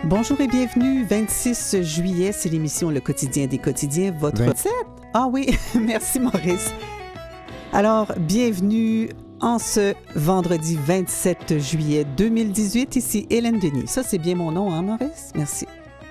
Bonjour et bienvenue. 26 juillet, c'est l'émission Le Quotidien des quotidiens. Votre 27? Ah oui, merci Maurice. Alors, bienvenue en ce vendredi 27 juillet 2018. Ici Hélène Denis. Ça, c'est bien mon nom, hein Maurice? Merci.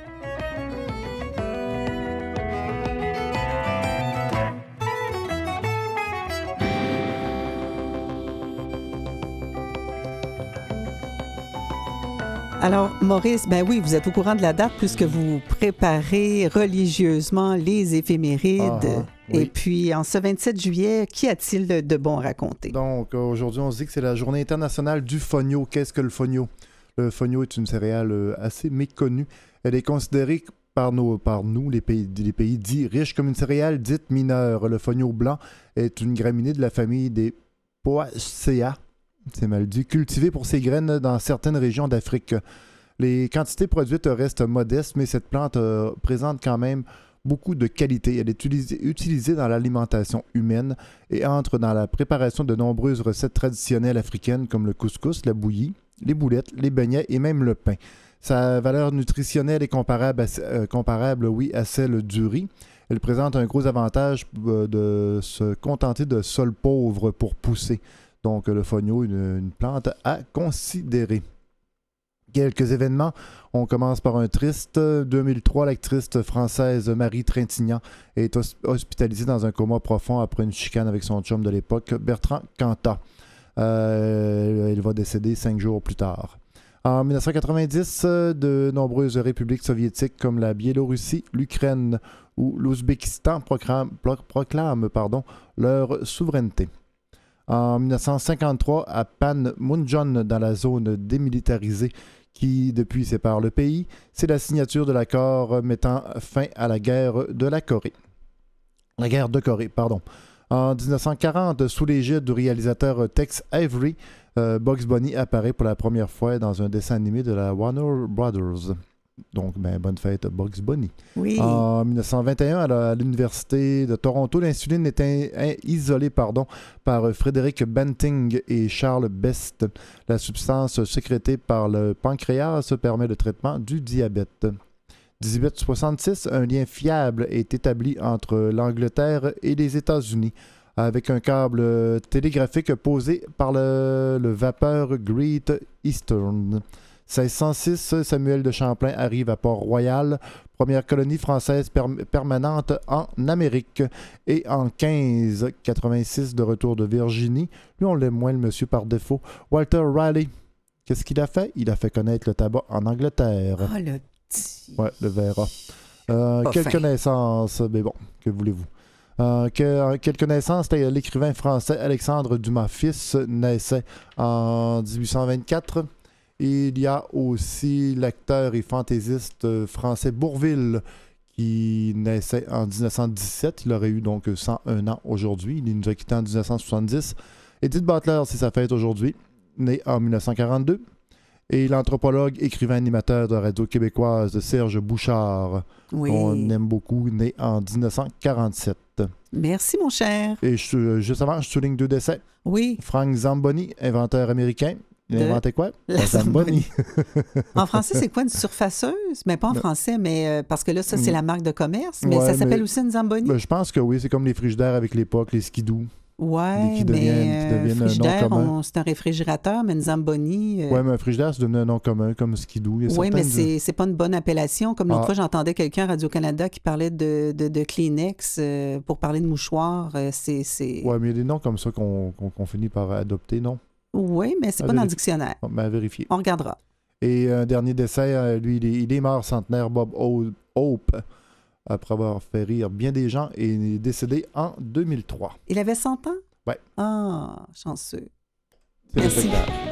Alors, Maurice, ben oui, vous êtes au courant de la date puisque vous préparez religieusement les éphémérides. Oui. Et puis, en ce 27 juillet, qu'y a-t-il de bon à raconter? Donc, aujourd'hui, on se dit que c'est la journée internationale du fonio. Qu'est-ce que le fonio? Le fonio est une céréale assez méconnue. Elle est considérée par nous, les pays dits riches, comme une céréale dite mineure. Le fonio blanc est une graminée de la famille des Poaceae. C'est mal dit. Cultivée pour ses graines dans certaines régions d'Afrique. Les quantités produites restent modestes, mais cette plante présente quand même beaucoup de qualité. Elle est utilisée dans l'alimentation humaine et entre dans la préparation de nombreuses recettes traditionnelles africaines comme le couscous, la bouillie, les boulettes, les beignets et même le pain. Sa valeur nutritionnelle est comparable à celle du riz. Elle présente un gros avantage de se contenter de sols pauvres pour pousser. Donc, le fonio, une plante à considérer. Quelques événements. On commence par un triste. 2003, l'actrice française Marie Trintignant est hospitalisée dans un coma profond après une chicane avec son chum de l'époque, Bertrand Cantat. Elle va décéder 5 jours plus tard. En 1990, de nombreuses républiques soviétiques comme la Biélorussie, l'Ukraine ou l'Ouzbékistan proclament leur souveraineté. En 1953, à Panmunjom, dans la zone démilitarisée qui, depuis, sépare le pays, c'est la signature de l'accord mettant fin à la guerre de Corée. En 1940, sous l'égide du réalisateur Tex Avery, Bugs Bunny apparaît pour la première fois dans un dessin animé de la Warner Brothers. Donc, bonne fête, Bugs Bunny. Oui. En 1921, à l'Université de Toronto, l'insuline est isolée par Frédéric Banting et Charles Best. La substance sécrétée par le pancréas permet le traitement du diabète. 1866, un lien fiable est établi entre l'Angleterre et les États-Unis avec un câble télégraphique posé par le vapeur Great Eastern. 1606, Samuel de Champlain arrive à Port-Royal, première colonie française permanente en Amérique. Et en 1586, de retour de Virginie, lui on l'aime moins le monsieur par défaut, Walter Raleigh. Qu'est-ce qu'il a fait? Il a fait connaître le tabac en Angleterre. Ah, le petit... Ouais, le verra. Quelques naissances, mais bon, que voulez-vous? Quelques naissances, l'écrivain français Alexandre Dumas-Fils naissait en 1824. Il y a aussi l'acteur et fantaisiste français Bourvil qui naissait en 1917. Il aurait eu donc 101 ans aujourd'hui. Il nous a quittés en 1970. Edith Butler, c'est sa fête aujourd'hui, née en 1942. Et l'anthropologue, écrivain, animateur de radio québécoise Serge Bouchard, qu'on aime beaucoup, né en 1947. Merci, mon cher. Et juste avant, je souligne 2 décès. Oui. Frank Zamboni, inventeur américain. Il a inventé quoi? La Zamboni. En français, c'est quoi une surfaceuse? Mais pas en français, mais parce que là, ça, c'est la marque de commerce. Mais ouais, ça s'appelle aussi une Zamboni? Je pense que oui, c'est comme les frigidaires avec l'époque, les skidoo. Oui, qui deviennent un nom commun. C'est un réfrigérateur, mais une Zamboni... Oui, mais un frigidaire, c'est devenu un nom commun, comme skidoo. Oui, mais c'est pas une bonne appellation. Comme l'autre fois, j'entendais quelqu'un à Radio-Canada qui parlait de Kleenex pour parler de mouchoirs. Oui, mais il y a des noms comme ça qu'on finit par adopter, non? Oui, mais c'est pas dans le dictionnaire. À vérifier. On regardera. Et un dernier décès, lui, il est mort centenaire, Bob Hope, après avoir fait rire bien des gens, et il est décédé en 2003. Il avait 100 ans? Oui. Ah, chanceux. C'est merci.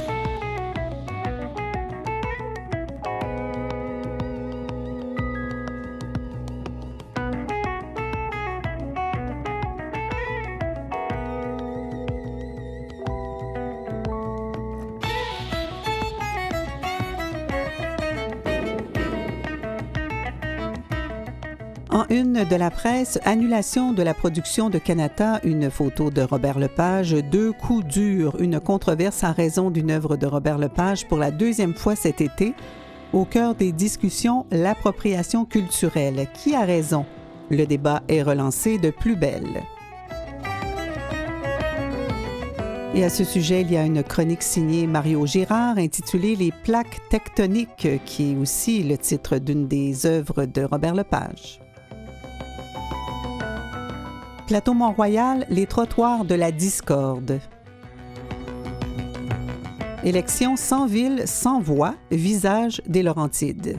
En une de la presse, annulation de la production de Kanata, une photo de Robert Lepage, 2 coups durs, une controverse en raison d'une œuvre de Robert Lepage pour la 2e fois cet été. Au cœur des discussions, l'appropriation culturelle. Qui a raison? Le débat est relancé de plus belle. Et à ce sujet, il y a une chronique signée Mario Girard intitulée « Les plaques tectoniques » qui est aussi le titre d'une des œuvres de Robert Lepage. Plateau Mont-Royal, les trottoirs de la discorde. Élection sans ville, sans voix, visage des Laurentides.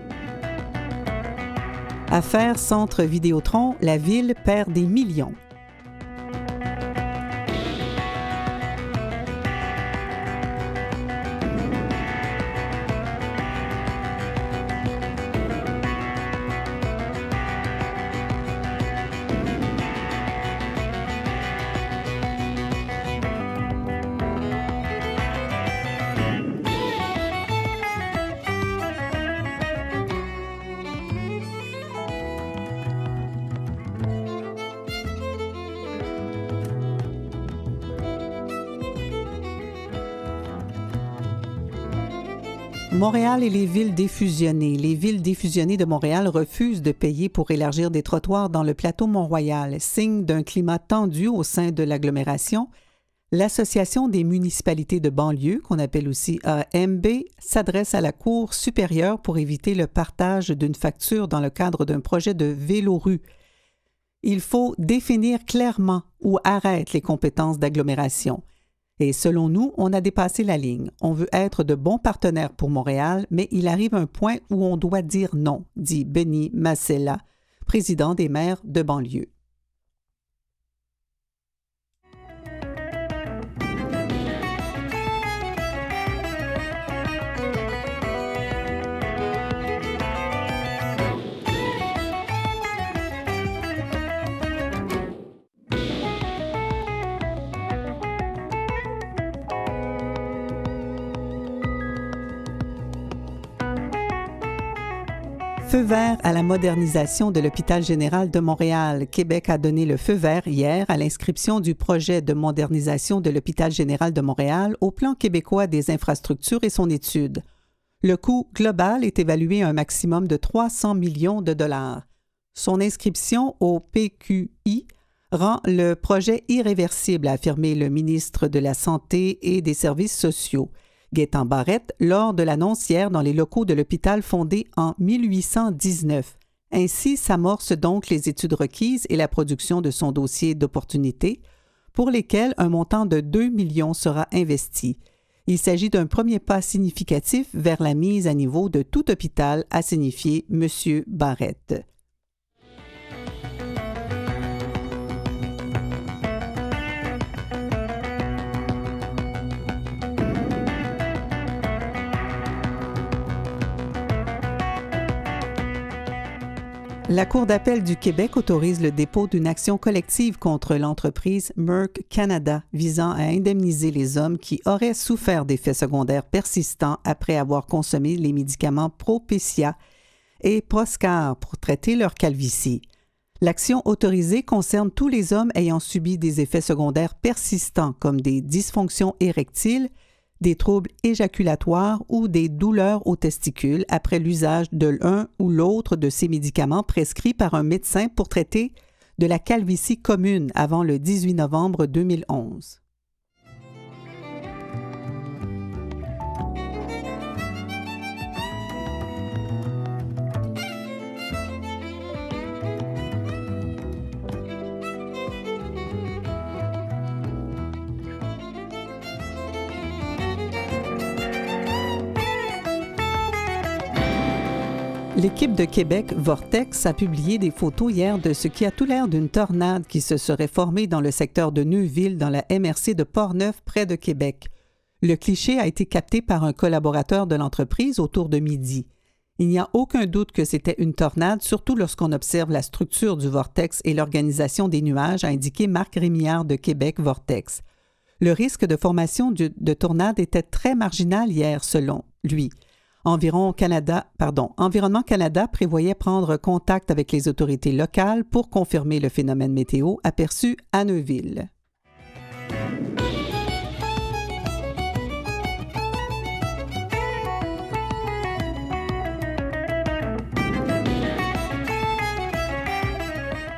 Affaire Centre Vidéotron, la ville perd des millions. Montréal et les villes défusionnées. Les villes défusionnées de Montréal refusent de payer pour élargir des trottoirs dans le plateau Mont-Royal. Signe d'un climat tendu au sein de l'agglomération, l'Association des municipalités de banlieue, qu'on appelle aussi AMB, s'adresse à la Cour supérieure pour éviter le partage d'une facture dans le cadre d'un projet de vélorue. Il faut définir clairement où arrêtent les compétences d'agglomération. Et selon nous, on a dépassé la ligne. On veut être de bons partenaires pour Montréal, mais il arrive un point où on doit dire non, dit Benny Massella, président des maires de banlieue. Feu vert à la modernisation de l'Hôpital général de Montréal. Québec a donné le feu vert hier à l'inscription du projet de modernisation de l'Hôpital général de Montréal au plan québécois des infrastructures et son étude. Le coût global est évalué à un maximum de 300 millions de dollars. Son inscription au PQI rend le projet irréversible, a affirmé le ministre de la Santé et des Services sociaux. Gaétan Barrette, lors de l'annonce hier dans les locaux de l'hôpital fondé en 1819. Ainsi s'amorcent donc les études requises et la production de son dossier d'opportunité, pour lesquelles un montant de 2 millions sera investi. Il s'agit d'un premier pas significatif vers la mise à niveau de tout hôpital, a signifié M. Barrette. La Cour d'appel du Québec autorise le dépôt d'une action collective contre l'entreprise Merck Canada visant à indemniser les hommes qui auraient souffert d'effets secondaires persistants après avoir consommé les médicaments Propecia et Proscar pour traiter leur calvitie. L'action autorisée concerne tous les hommes ayant subi des effets secondaires persistants comme des dysfonctions érectiles, des troubles éjaculatoires ou des douleurs aux testicules après l'usage de l'un ou l'autre de ces médicaments prescrits par un médecin pour traiter de la calvitie commune avant le 18 novembre 2011. L'équipe de Québec Vortex a publié des photos hier de ce qui a tout l'air d'une tornade qui se serait formée dans le secteur de Neuville, dans la MRC de Portneuf, près de Québec. Le cliché a été capté par un collaborateur de l'entreprise autour de midi. Il n'y a aucun doute que c'était une tornade, surtout lorsqu'on observe la structure du vortex et l'organisation des nuages, a indiqué Marc Rémillard de Québec Vortex. Le risque de formation de tornade était très marginal hier, selon lui. Environnement Canada prévoyait prendre contact avec les autorités locales pour confirmer le phénomène météo aperçu à Neuville.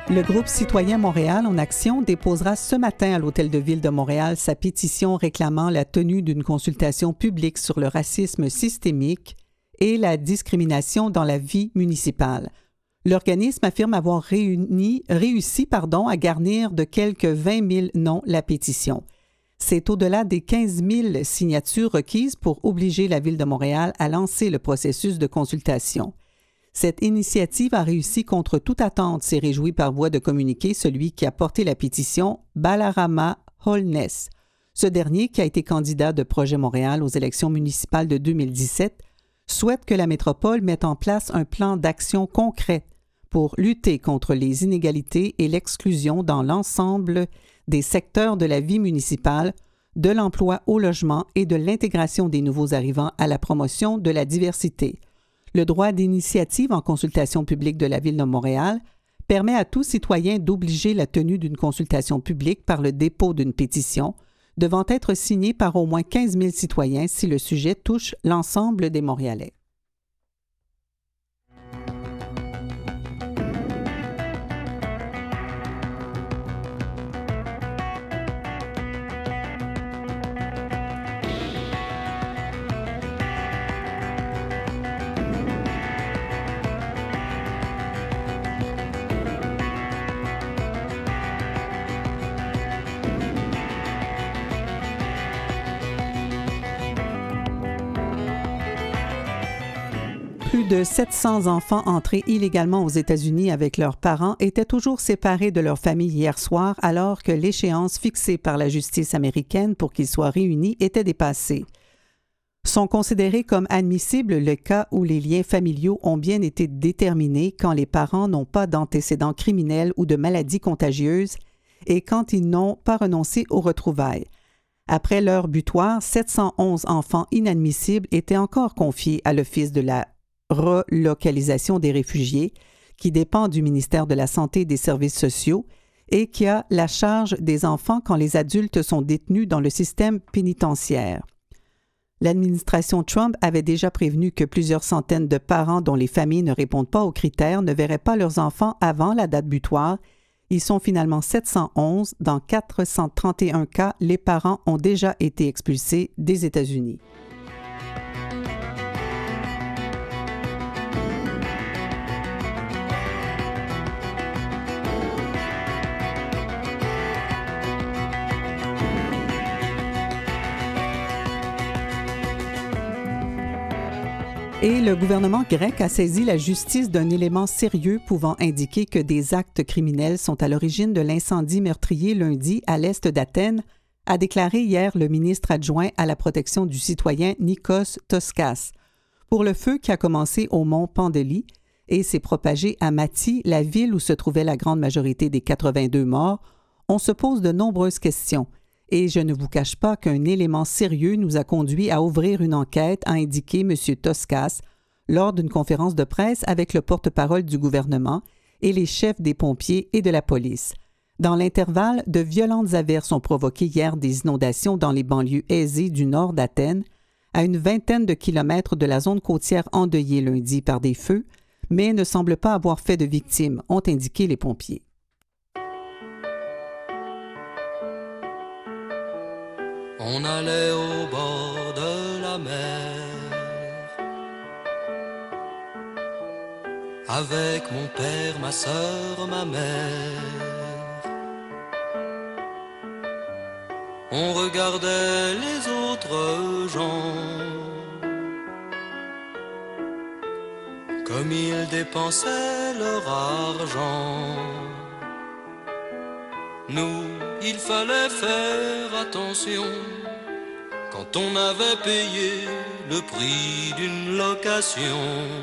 Le groupe Citoyen Montréal en action déposera ce matin à l'Hôtel de Ville de Montréal sa pétition réclamant la tenue d'une consultation publique sur le racisme systémique et la discrimination dans la vie municipale. L'organisme affirme avoir réussi à garnir de quelques 20 000 noms la pétition. C'est au-delà des 15 000 signatures requises pour obliger la Ville de Montréal à lancer le processus de consultation. Cette initiative a réussi contre toute attente, s'est réjoui par voie de communiqué celui qui a porté la pétition, Balarama Holness. Ce dernier, qui a été candidat de Projet Montréal aux élections municipales de 2017, souhaite que la métropole mette en place un plan d'action concret pour lutter contre les inégalités et l'exclusion dans l'ensemble des secteurs de la vie municipale, de l'emploi au logement et de l'intégration des nouveaux arrivants à la promotion de la diversité. Le droit d'initiative en consultation publique de la Ville de Montréal permet à tout citoyen d'obliger la tenue d'une consultation publique par le dépôt d'une pétition, devant être signée par au moins 15 000 citoyens si le sujet touche l'ensemble des Montréalais. Plus de 700 enfants entrés illégalement aux États-Unis avec leurs parents étaient toujours séparés de leur famille hier soir alors que l'échéance fixée par la justice américaine pour qu'ils soient réunis était dépassée. Sont considérés comme admissibles les cas où les liens familiaux ont bien été déterminés quand les parents n'ont pas d'antécédents criminels ou de maladies contagieuses et quand ils n'ont pas renoncé aux retrouvailles. Après l'heure butoir, 711 enfants inadmissibles étaient encore confiés à l'Office de la relocalisation des réfugiés, qui dépend du ministère de la Santé et des Services sociaux et qui a la charge des enfants quand les adultes sont détenus dans le système pénitentiaire. L'administration Trump avait déjà prévenu que plusieurs centaines de parents dont les familles ne répondent pas aux critères ne verraient pas leurs enfants avant la date butoir. Ils sont finalement 711. Dans 431 cas, les parents ont déjà été expulsés des États-Unis. Et le gouvernement grec a saisi la justice d'un élément sérieux pouvant indiquer que des actes criminels sont à l'origine de l'incendie meurtrier lundi à l'est d'Athènes, a déclaré hier le ministre adjoint à la protection du citoyen Nikos Toskas. Pour le feu qui a commencé au mont Pandélie et s'est propagé à Mati, la ville où se trouvait la grande majorité des 82 morts, on se pose de nombreuses questions. Et je ne vous cache pas qu'un élément sérieux nous a conduit à ouvrir une enquête, a indiqué M. Toskas lors d'une conférence de presse avec le porte-parole du gouvernement et les chefs des pompiers et de la police. Dans l'intervalle, de violentes averses ont provoqué hier des inondations dans les banlieues aisées du nord d'Athènes, à une vingtaine de kilomètres de la zone côtière endeuillée lundi par des feux, mais ne semble pas avoir fait de victimes, ont indiqué les pompiers. On allait au bord de la mer avec mon père, ma sœur, ma mère. On regardait les autres gens comme ils dépensaient leur argent. Nous, il fallait faire attention quand on avait payé le prix d'une location.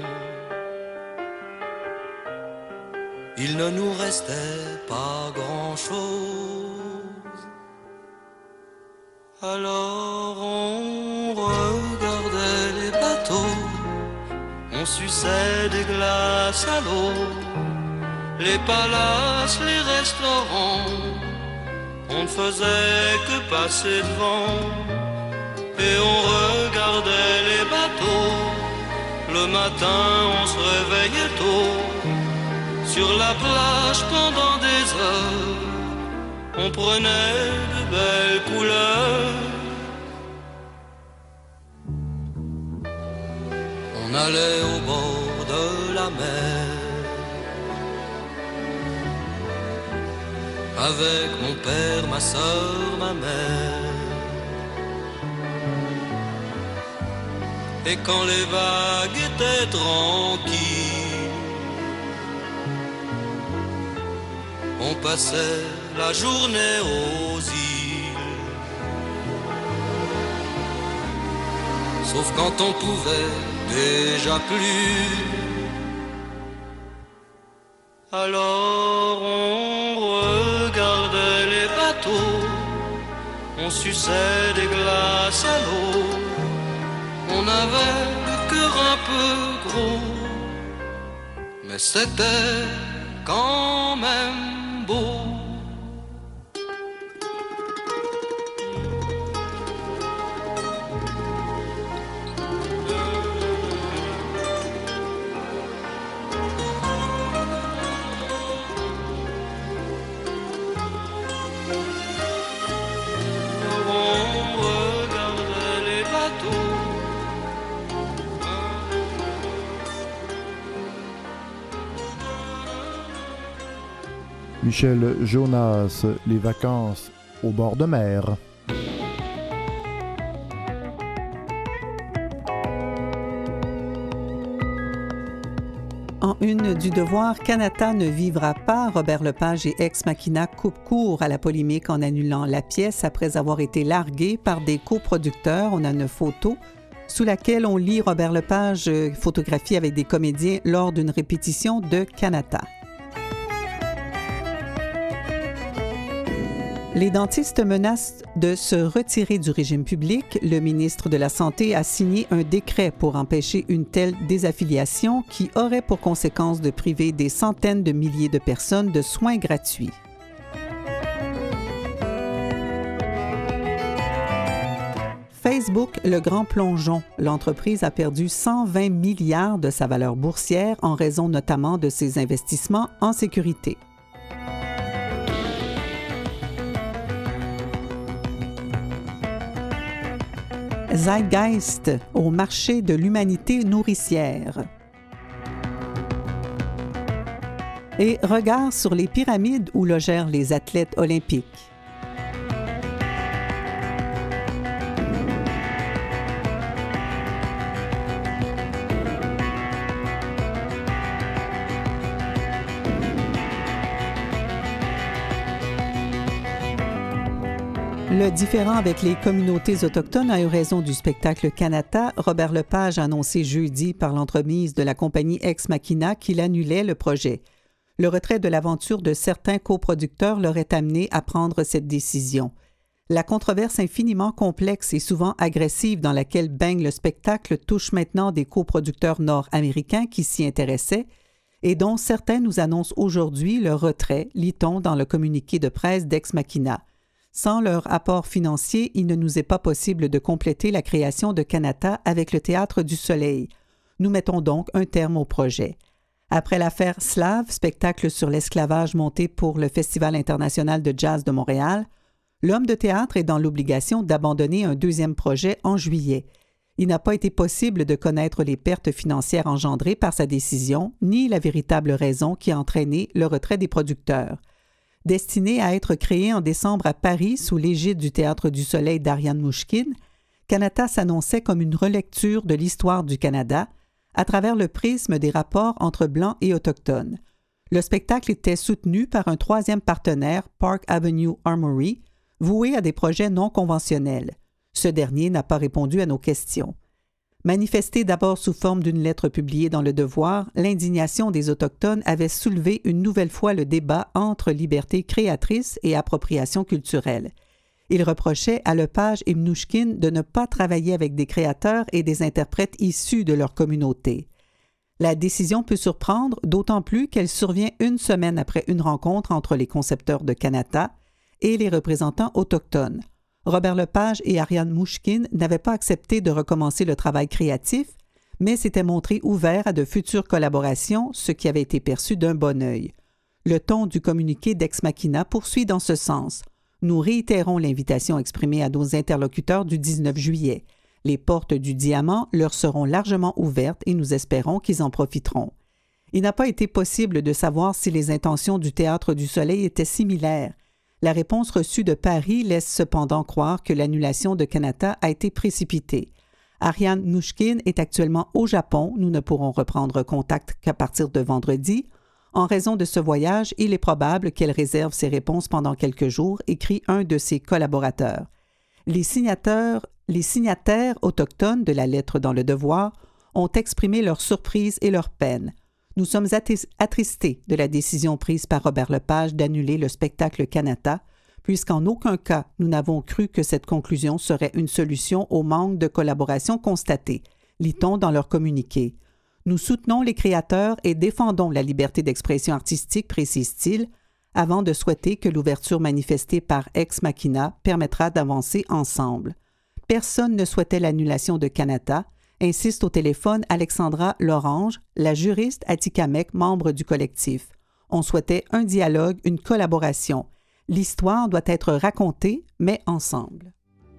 Il ne nous restait pas grand-chose. Alors on regardait les bateaux, on suçait des glaces à l'eau, les palaces, les restaurants, on ne faisait que passer devant. Et on regardait les bateaux, le matin on se réveillait tôt, Sur la plage pendant des heures, on prenait de belles couleurs. On allait au bord de la mer avec mon père, ma soeur, ma mère. Et quand les vagues étaient tranquilles, on passait la journée aux îles. Sauf quand on pouvait déjà plus. Alors on regardait les bateaux, on suçait des glaces à l'eau. On avait le cœur un peu gros, mais c'était quand même beau. Michel Jonas, les vacances au bord de mer. En une du Devoir, Kanata ne vivra pas. Robert Lepage et Ex Machina coupent court à la polémique en annulant la pièce après avoir été largué par des coproducteurs. On a une photo sous laquelle on lit Robert Lepage photographié avec des comédiens lors d'une répétition de Kanata. Les dentistes menacent de se retirer du régime public. Le ministre de la Santé a signé un décret pour empêcher une telle désaffiliation qui aurait pour conséquence de priver des centaines de milliers de personnes de soins gratuits. Facebook, le grand plongeon. L'entreprise a perdu 120 milliards de sa valeur boursière en raison notamment de ses investissements en sécurité. Zeitgeist au marché de l'humanité nourricière. Et regard sur les pyramides où logèrent les athlètes olympiques. Le différend avec les communautés autochtones a eu raison du spectacle Kanata. Robert Lepage a annoncé jeudi par l'entremise de la compagnie Ex Machina qu'il annulait le projet. Le retrait de l'aventure de certains coproducteurs l'aurait amené à prendre cette décision. La controverse infiniment complexe et souvent agressive dans laquelle baigne le spectacle touche maintenant des coproducteurs nord-américains qui s'y intéressaient et dont certains nous annoncent aujourd'hui le retrait, lit-on dans le communiqué de presse d'Ex Machina. Sans leur apport financier, il ne nous est pas possible de compléter la création de Kanata avec le Théâtre du Soleil. Nous mettons donc un terme au projet. Après l'affaire Slave, spectacle sur l'esclavage monté pour le Festival international de jazz de Montréal, l'homme de théâtre est dans l'obligation d'abandonner un deuxième projet en juillet. Il n'a pas été possible de connaître les pertes financières engendrées par sa décision, ni la véritable raison qui a entraîné le retrait des producteurs. Destiné à être créé en décembre à Paris sous l'égide du Théâtre du Soleil d'Ariane Mouchkine, Kanata s'annonçait comme une relecture de l'histoire du Canada à travers le prisme des rapports entre Blancs et Autochtones. Le spectacle était soutenu par un troisième partenaire, Park Avenue Armory, voué à des projets non conventionnels. Ce dernier n'a pas répondu à nos questions. Manifestée d'abord sous forme d'une lettre publiée dans Le Devoir, l'indignation des Autochtones avait soulevé une nouvelle fois le débat entre liberté créatrice et appropriation culturelle. Ils reprochaient à Lepage et Mnouchkine de ne pas travailler avec des créateurs et des interprètes issus de leur communauté. La décision peut surprendre, d'autant plus qu'elle survient une semaine après une rencontre entre les concepteurs de Kanata et les représentants autochtones. Robert Lepage et Ariane Mouchkine n'avaient pas accepté de recommencer le travail créatif, mais s'était montré ouvert à de futures collaborations, ce qui avait été perçu d'un bon œil. Le ton du communiqué d'Ex Machina poursuit dans ce sens. Nous réitérons l'invitation exprimée à nos interlocuteurs du 19 juillet. Les portes du diamant leur seront largement ouvertes et nous espérons qu'ils en profiteront. Il n'a pas été possible de savoir si les intentions du Théâtre du Soleil étaient similaires. La réponse reçue de Paris laisse cependant croire que l'annulation de Kanata a été précipitée. Ariane Nouchkine est actuellement au Japon. Nous ne pourrons reprendre contact qu'à partir de vendredi. En raison de ce voyage, il est probable qu'elle réserve ses réponses pendant quelques jours, écrit un de ses collaborateurs. Les signataires autochtones de la lettre dans le Devoir ont exprimé leur surprise et leur peine. Nous sommes attristés de la décision prise par Robert Lepage d'annuler le spectacle Kanata, puisqu'en aucun cas nous n'avons cru que cette conclusion serait une solution au manque de collaboration constaté, lit-on dans leur communiqué. Nous soutenons les créateurs et défendons la liberté d'expression artistique, précise-t-il, avant de souhaiter que l'ouverture manifestée par Ex Machina permettra d'avancer ensemble. Personne ne souhaitait l'annulation de Kanata, insiste au téléphone Alexandra Lorange, la juriste atikamekw, membre du collectif. On souhaitait un dialogue, une collaboration. L'histoire doit être racontée, mais ensemble.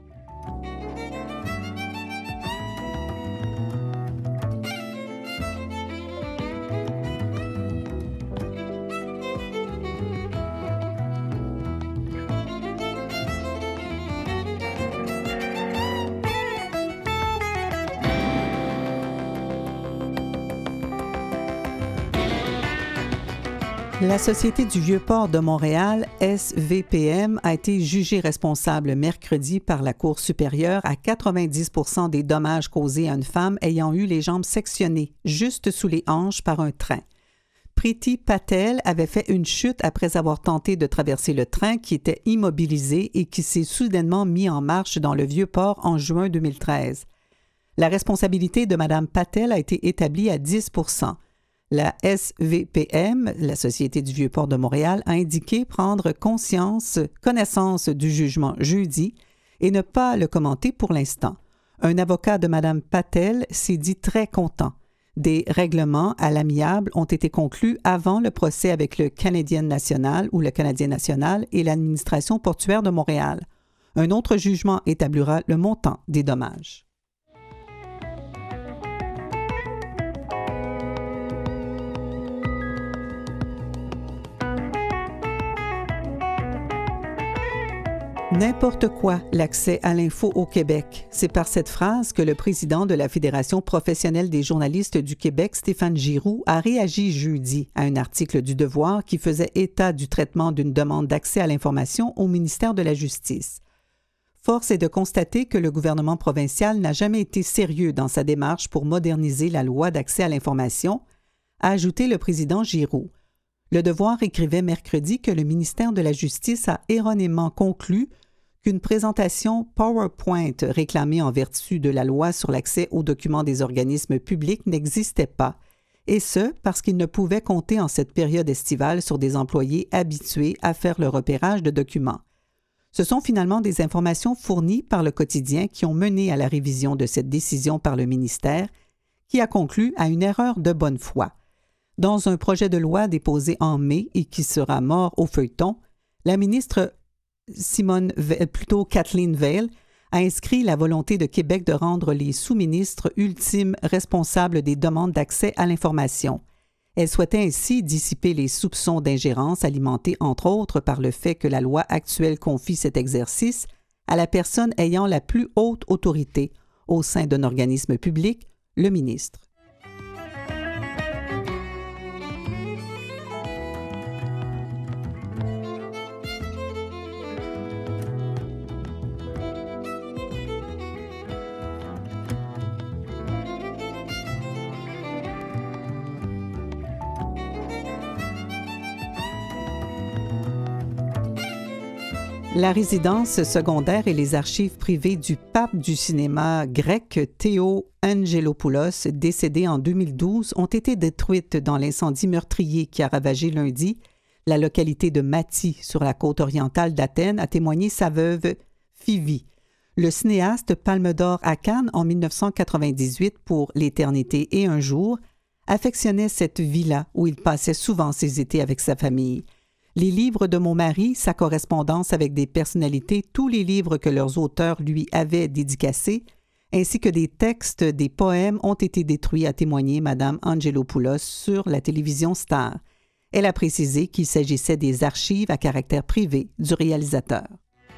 La Société du Vieux-Port de Montréal, SVPM, a été jugée responsable mercredi par la Cour supérieure à 90% des dommages causés à une femme ayant eu les jambes sectionnées juste sous les hanches par un train. Priti Patel avait fait une chute après avoir tenté de traverser le train qui était immobilisé et qui s'est soudainement mis en marche dans le Vieux-Port en juin 2013. La responsabilité de Mme Patel a été établie à 10%. La SVPM, la Société du Vieux-Port de Montréal, a indiqué prendre connaissance du jugement jeudi et ne pas le commenter pour l'instant. Un avocat de Mme Patel s'est dit très content. Des règlements à l'amiable ont été conclus avant le procès avec le Canadien national et l'administration portuaire de Montréal. Un autre jugement établira le montant des dommages. N'importe quoi, l'accès à l'info au Québec. C'est par cette phrase que le président de la Fédération professionnelle des journalistes du Québec, Stéphane Giroux, a réagi jeudi à un article du Devoir qui faisait état du traitement d'une demande d'accès à l'information au ministère de la Justice. Force est de constater que le gouvernement provincial n'a jamais été sérieux dans sa démarche pour moderniser la loi d'accès à l'information, a ajouté le président Giroux. Le Devoir écrivait mercredi que le ministère de la Justice a erronément conclu qu'une présentation PowerPoint réclamée en vertu de la loi sur l'accès aux documents des organismes publics n'existait pas, et ce, parce qu'il ne pouvait compter en cette période estivale sur des employés habitués à faire le repérage de documents. Ce sont finalement des informations fournies par le quotidien qui ont mené à la révision de cette décision par le ministère, qui a conclu à une erreur de bonne foi. Dans un projet de loi déposé en mai et qui sera mort au feuilleton, la ministre Kathleen Veil a inscrit la volonté de Québec de rendre les sous-ministres ultimes responsables des demandes d'accès à l'information. Elle souhaitait ainsi dissiper les soupçons d'ingérence alimentés entre autres par le fait que la loi actuelle confie cet exercice à la personne ayant la plus haute autorité au sein d'un organisme public, le ministre. La résidence secondaire et les archives privées du pape du cinéma grec Théo Angelopoulos, décédé en 2012, ont été détruites dans l'incendie meurtrier qui a ravagé lundi la localité de Mati, sur la côte orientale d'Athènes, a témoigné sa veuve Fivi. Le cinéaste Palme d'Or à Cannes en 1998 pour L'éternité et un jour affectionnait cette villa où il passait souvent ses étés avec sa famille. Les livres de mon mari, sa correspondance avec des personnalités, tous les livres que leurs auteurs lui avaient dédicacés, ainsi que des textes, des poèmes ont été détruits, a témoigné Mme Angelopoulos sur la télévision Star. Elle a précisé qu'il s'agissait des archives à caractère privé du réalisateur.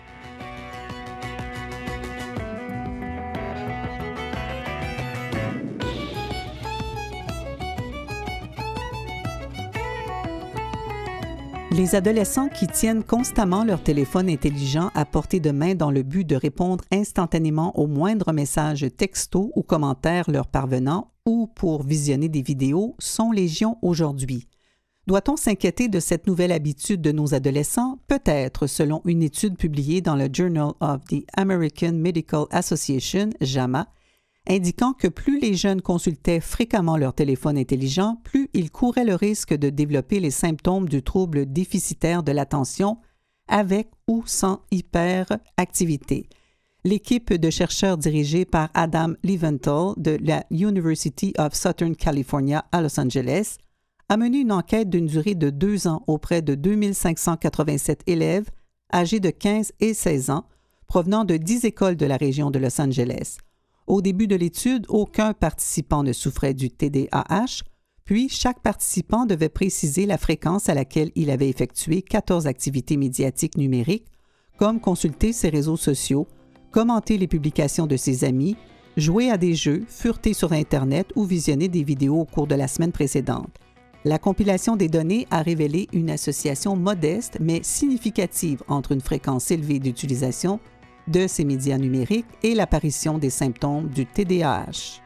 Les adolescents qui tiennent constamment leur téléphone intelligent à portée de main dans le but de répondre instantanément aux moindres messages textos ou commentaires leur parvenant ou pour visionner des vidéos sont légion aujourd'hui. Doit-on s'inquiéter de cette nouvelle habitude de nos adolescents? Peut-être, selon une étude publiée dans le Journal of the American Medical Association, JAMA, indiquant que plus les jeunes consultaient fréquemment leur téléphone intelligent, plus ils couraient le risque de développer les symptômes du trouble déficitaire de l'attention avec ou sans hyperactivité. L'équipe de chercheurs dirigée par Adam Leventhal de la University of Southern California à Los Angeles a mené une enquête d'une durée de 2 ans auprès de 2587 élèves âgés de 15 et 16 ans provenant de 10 écoles de la région de Los Angeles. Au début de l'étude, aucun participant ne souffrait du TDAH, puis chaque participant devait préciser la fréquence à laquelle il avait effectué 14 activités médiatiques numériques, comme consulter ses réseaux sociaux, commenter les publications de ses amis, jouer à des jeux, fureter sur Internet ou visionner des vidéos au cours de la semaine précédente. La compilation des données a révélé une association modeste mais significative entre une fréquence élevée d'utilisation de ces médias numériques et l'apparition des symptômes du TDAH.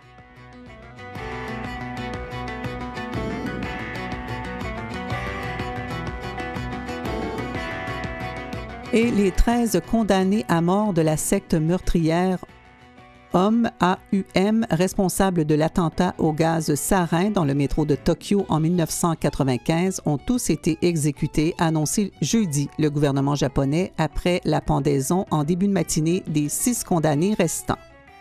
Et les 13 condamnés à mort de la secte meurtrière AUM, responsable de l'attentat au gaz sarin dans le métro de Tokyo en 1995, ont tous été exécutés, a annoncé jeudi le gouvernement japonais après la pendaison en début de matinée des 6 condamnés restants.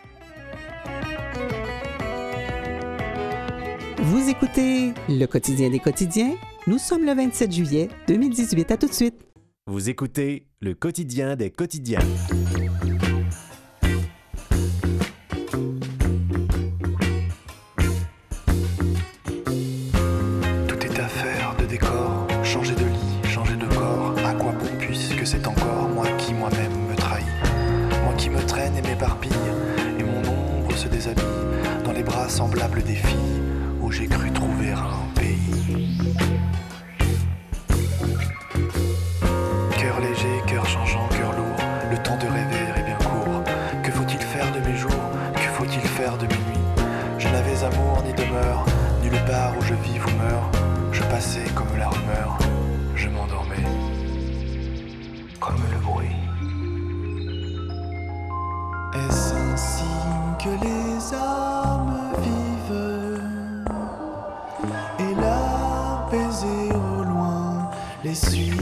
Vous écoutez Le Quotidien des quotidiens. Nous sommes le 27 juillet 2018. À tout de suite. Vous écoutez Le Quotidien des quotidiens. Changer de lit, changer de corps, à quoi bon puisque c'est encore moi qui moi-même me trahis. Moi qui me traîne et m'éparpille, et mon ombre se déshabille dans les bras semblables des filles où j'ai cru trouver un pays. Cœur léger, cœur changeant, cœur lourd, le temps de rêver est bien court. Que faut-il faire de mes jours? Que faut-il faire de mes nuits? Je n'avais amour ni demeure, nulle part où je vis ou meurs. Je passais comme la rumeur, je m'endormais comme le bruit. Est-ce ainsi que les âmes vivent? Et leurs baisers au loin les suivent.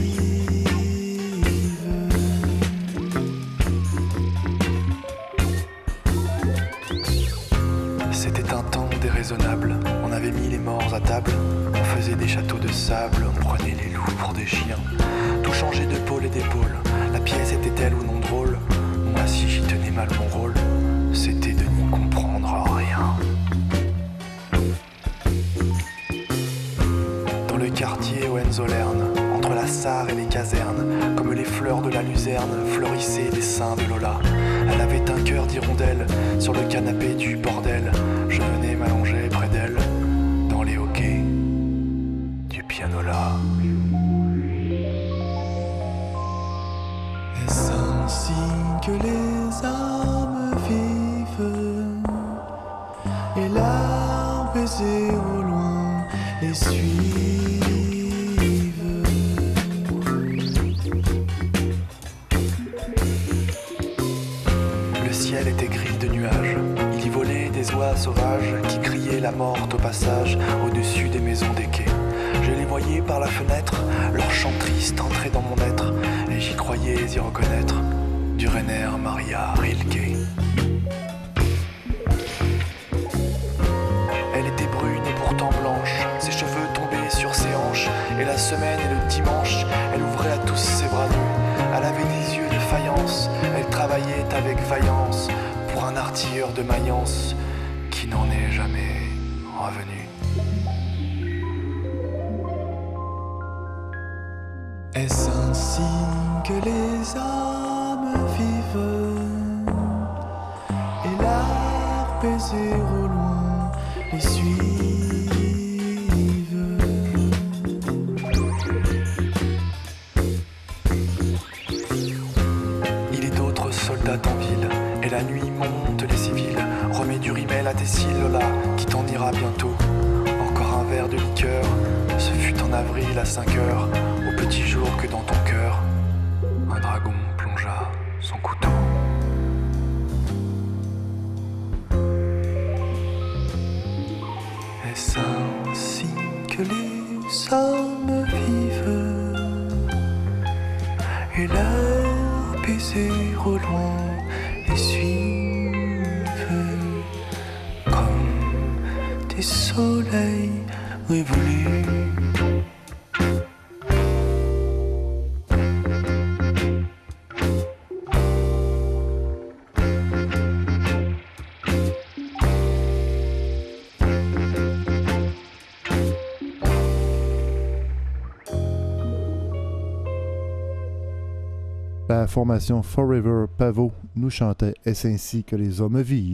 C'était un temps déraisonnable, on avait mis les morts à table. On faisait des châteaux de sable, on prenait les loups pour des chiens. Tout changeait de pôle et d'épaule. La pièce était-elle ou non drôle? Moi si j'y tenais mal mon rôle, c'était de n'y comprendre rien. Dans le quartier Hohenzollern, entre la Sarre et les casernes, comme les fleurs de la luzerne, fleurissaient les seins de Lola. Elle avait un cœur d'hirondelle sur le canapé du bordel. Je venais m'allonger près d'elle, dans les hoquets du pianola. Est-ce ainsi que les âmes vivent? Et leurs baisers au loin les suivent. Le ciel était gris de nuages. Il y volait des oies sauvages qui criaient la morte au passage au-dessus des maisons des quais. Je les voyais par la fenêtre, leur chant triste entrait dans mon être, et j'y croyais y reconnaître du Rainer Maria Rilke. Elle était brune et pourtant blanche, ses cheveux tombaient sur ses hanches, et la semaine et le dimanche, elle ouvrait à tous ses bras nus. Elle avait des yeux de faïence, elle travaillait avec vaillance pour un artilleur de Mayence qui n'en est jamais revenu. Est-ce ainsi que les hommes vivent et l'art baiser au loin les suivent? Il est d'autres soldats en ville et la nuit monte les civils. Remets du rimel à tes cils, Lola, qui t'en ira bientôt. Encore un verre de liqueur, ce fut en avril à 5 heures. Au petit jour que dans ton cœur, un dragon plongea son couteau. Est-ce ainsi que les hommes vivent et leurs baisers au loin les suivent comme des soleils révolus? La formation Forever Pavot nous chantait « Est-ce ainsi que les hommes vivent ?»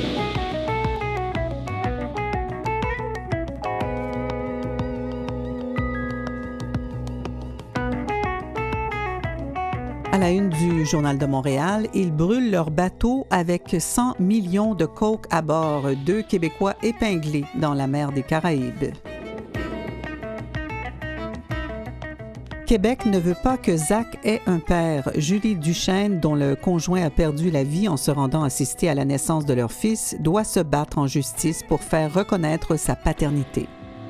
À la une du Journal de Montréal, ils brûlent leur bateau avec 100 millions de coke à bord. 2 Québécois épinglés dans la mer des Caraïbes. Québec ne veut pas que Zach ait un père. Julie Duchesne, dont le conjoint a perdu la vie en se rendant assister à la naissance de leur fils, doit se battre en justice pour faire reconnaître sa paternité.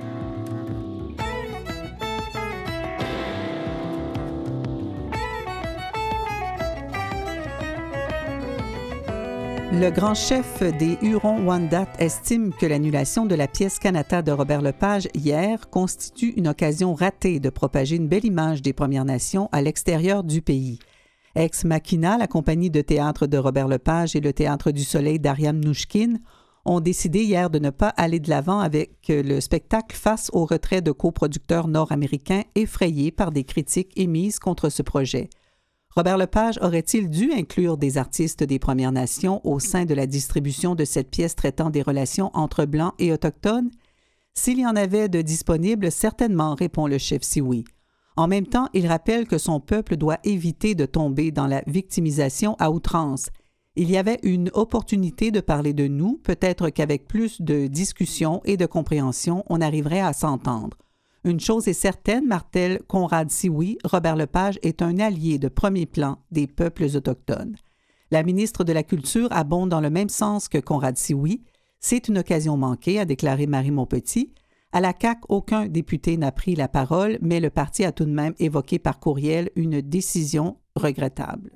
Le grand chef des Hurons-Wendat estime que l'annulation de la pièce Kanata de Robert Lepage hier constitue une occasion ratée de propager une belle image des Premières Nations à l'extérieur du pays. Ex Machina, la compagnie de théâtre de Robert Lepage et le Théâtre du Soleil d'Ariam Nouchkine ont décidé hier de ne pas aller de l'avant avec le spectacle face au retrait de coproducteurs nord-américains effrayés par des critiques émises contre ce projet. Robert Lepage aurait-il dû inclure des artistes des Premières Nations au sein de la distribution de cette pièce traitant des relations entre Blancs et Autochtones? S'il y en avait de disponibles, certainement, répond le chef Sioux. En même temps, il rappelle que son peuple doit éviter de tomber dans la victimisation à outrance. Il y avait une opportunité de parler de nous, peut-être qu'avec plus de discussion et de compréhension, on arriverait à s'entendre. Une chose est certaine, martèle Conrad Sioux, Robert Lepage est un allié de premier plan des peuples autochtones. La ministre de la Culture abonde dans le même sens que Conrad Sioux. C'est une occasion manquée, a déclaré Marie Montpetit. À la CAQ, aucun député n'a pris la parole, mais le parti a tout de même évoqué par courriel une décision regrettable.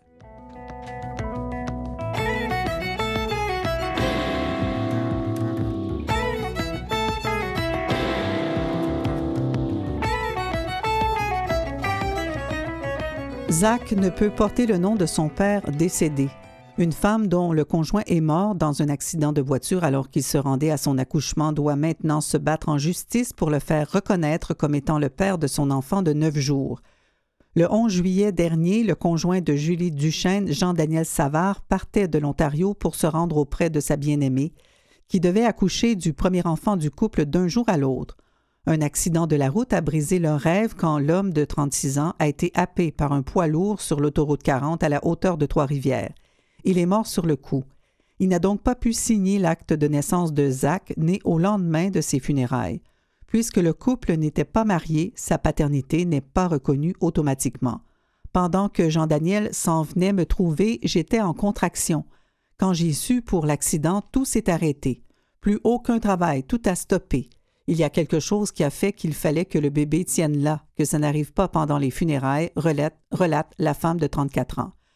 Zach ne peut porter le nom de son père décédé. Une femme dont le conjoint est mort dans un accident de voiture alors qu'il se rendait à son accouchement doit maintenant se battre en justice pour le faire reconnaître comme étant le père de son enfant de 9 jours. Le 11 juillet dernier, le conjoint de Julie Duchesne, Jean-Daniel Savard, partait de l'Ontario pour se rendre auprès de sa bien-aimée, qui devait accoucher du premier enfant du couple d'un jour à l'autre. Un accident de la route a brisé leur rêve quand l'homme de 36 ans a été happé par un poids lourd sur l'autoroute 40 à la hauteur de Trois-Rivières. Il est mort sur le coup. Il n'a donc pas pu signer l'acte de naissance de Zach, né au lendemain de ses funérailles. Puisque le couple n'était pas marié, sa paternité n'est pas reconnue automatiquement. Pendant que Jean-Daniel s'en venait me trouver, j'étais en contraction. Quand j'ai su pour l'accident, tout s'est arrêté. Plus aucun travail, tout a stoppé. Il y a quelque chose qui a fait qu'il fallait que le bébé tienne là, que ça n'arrive pas pendant les funérailles, relate la femme de 34 ans.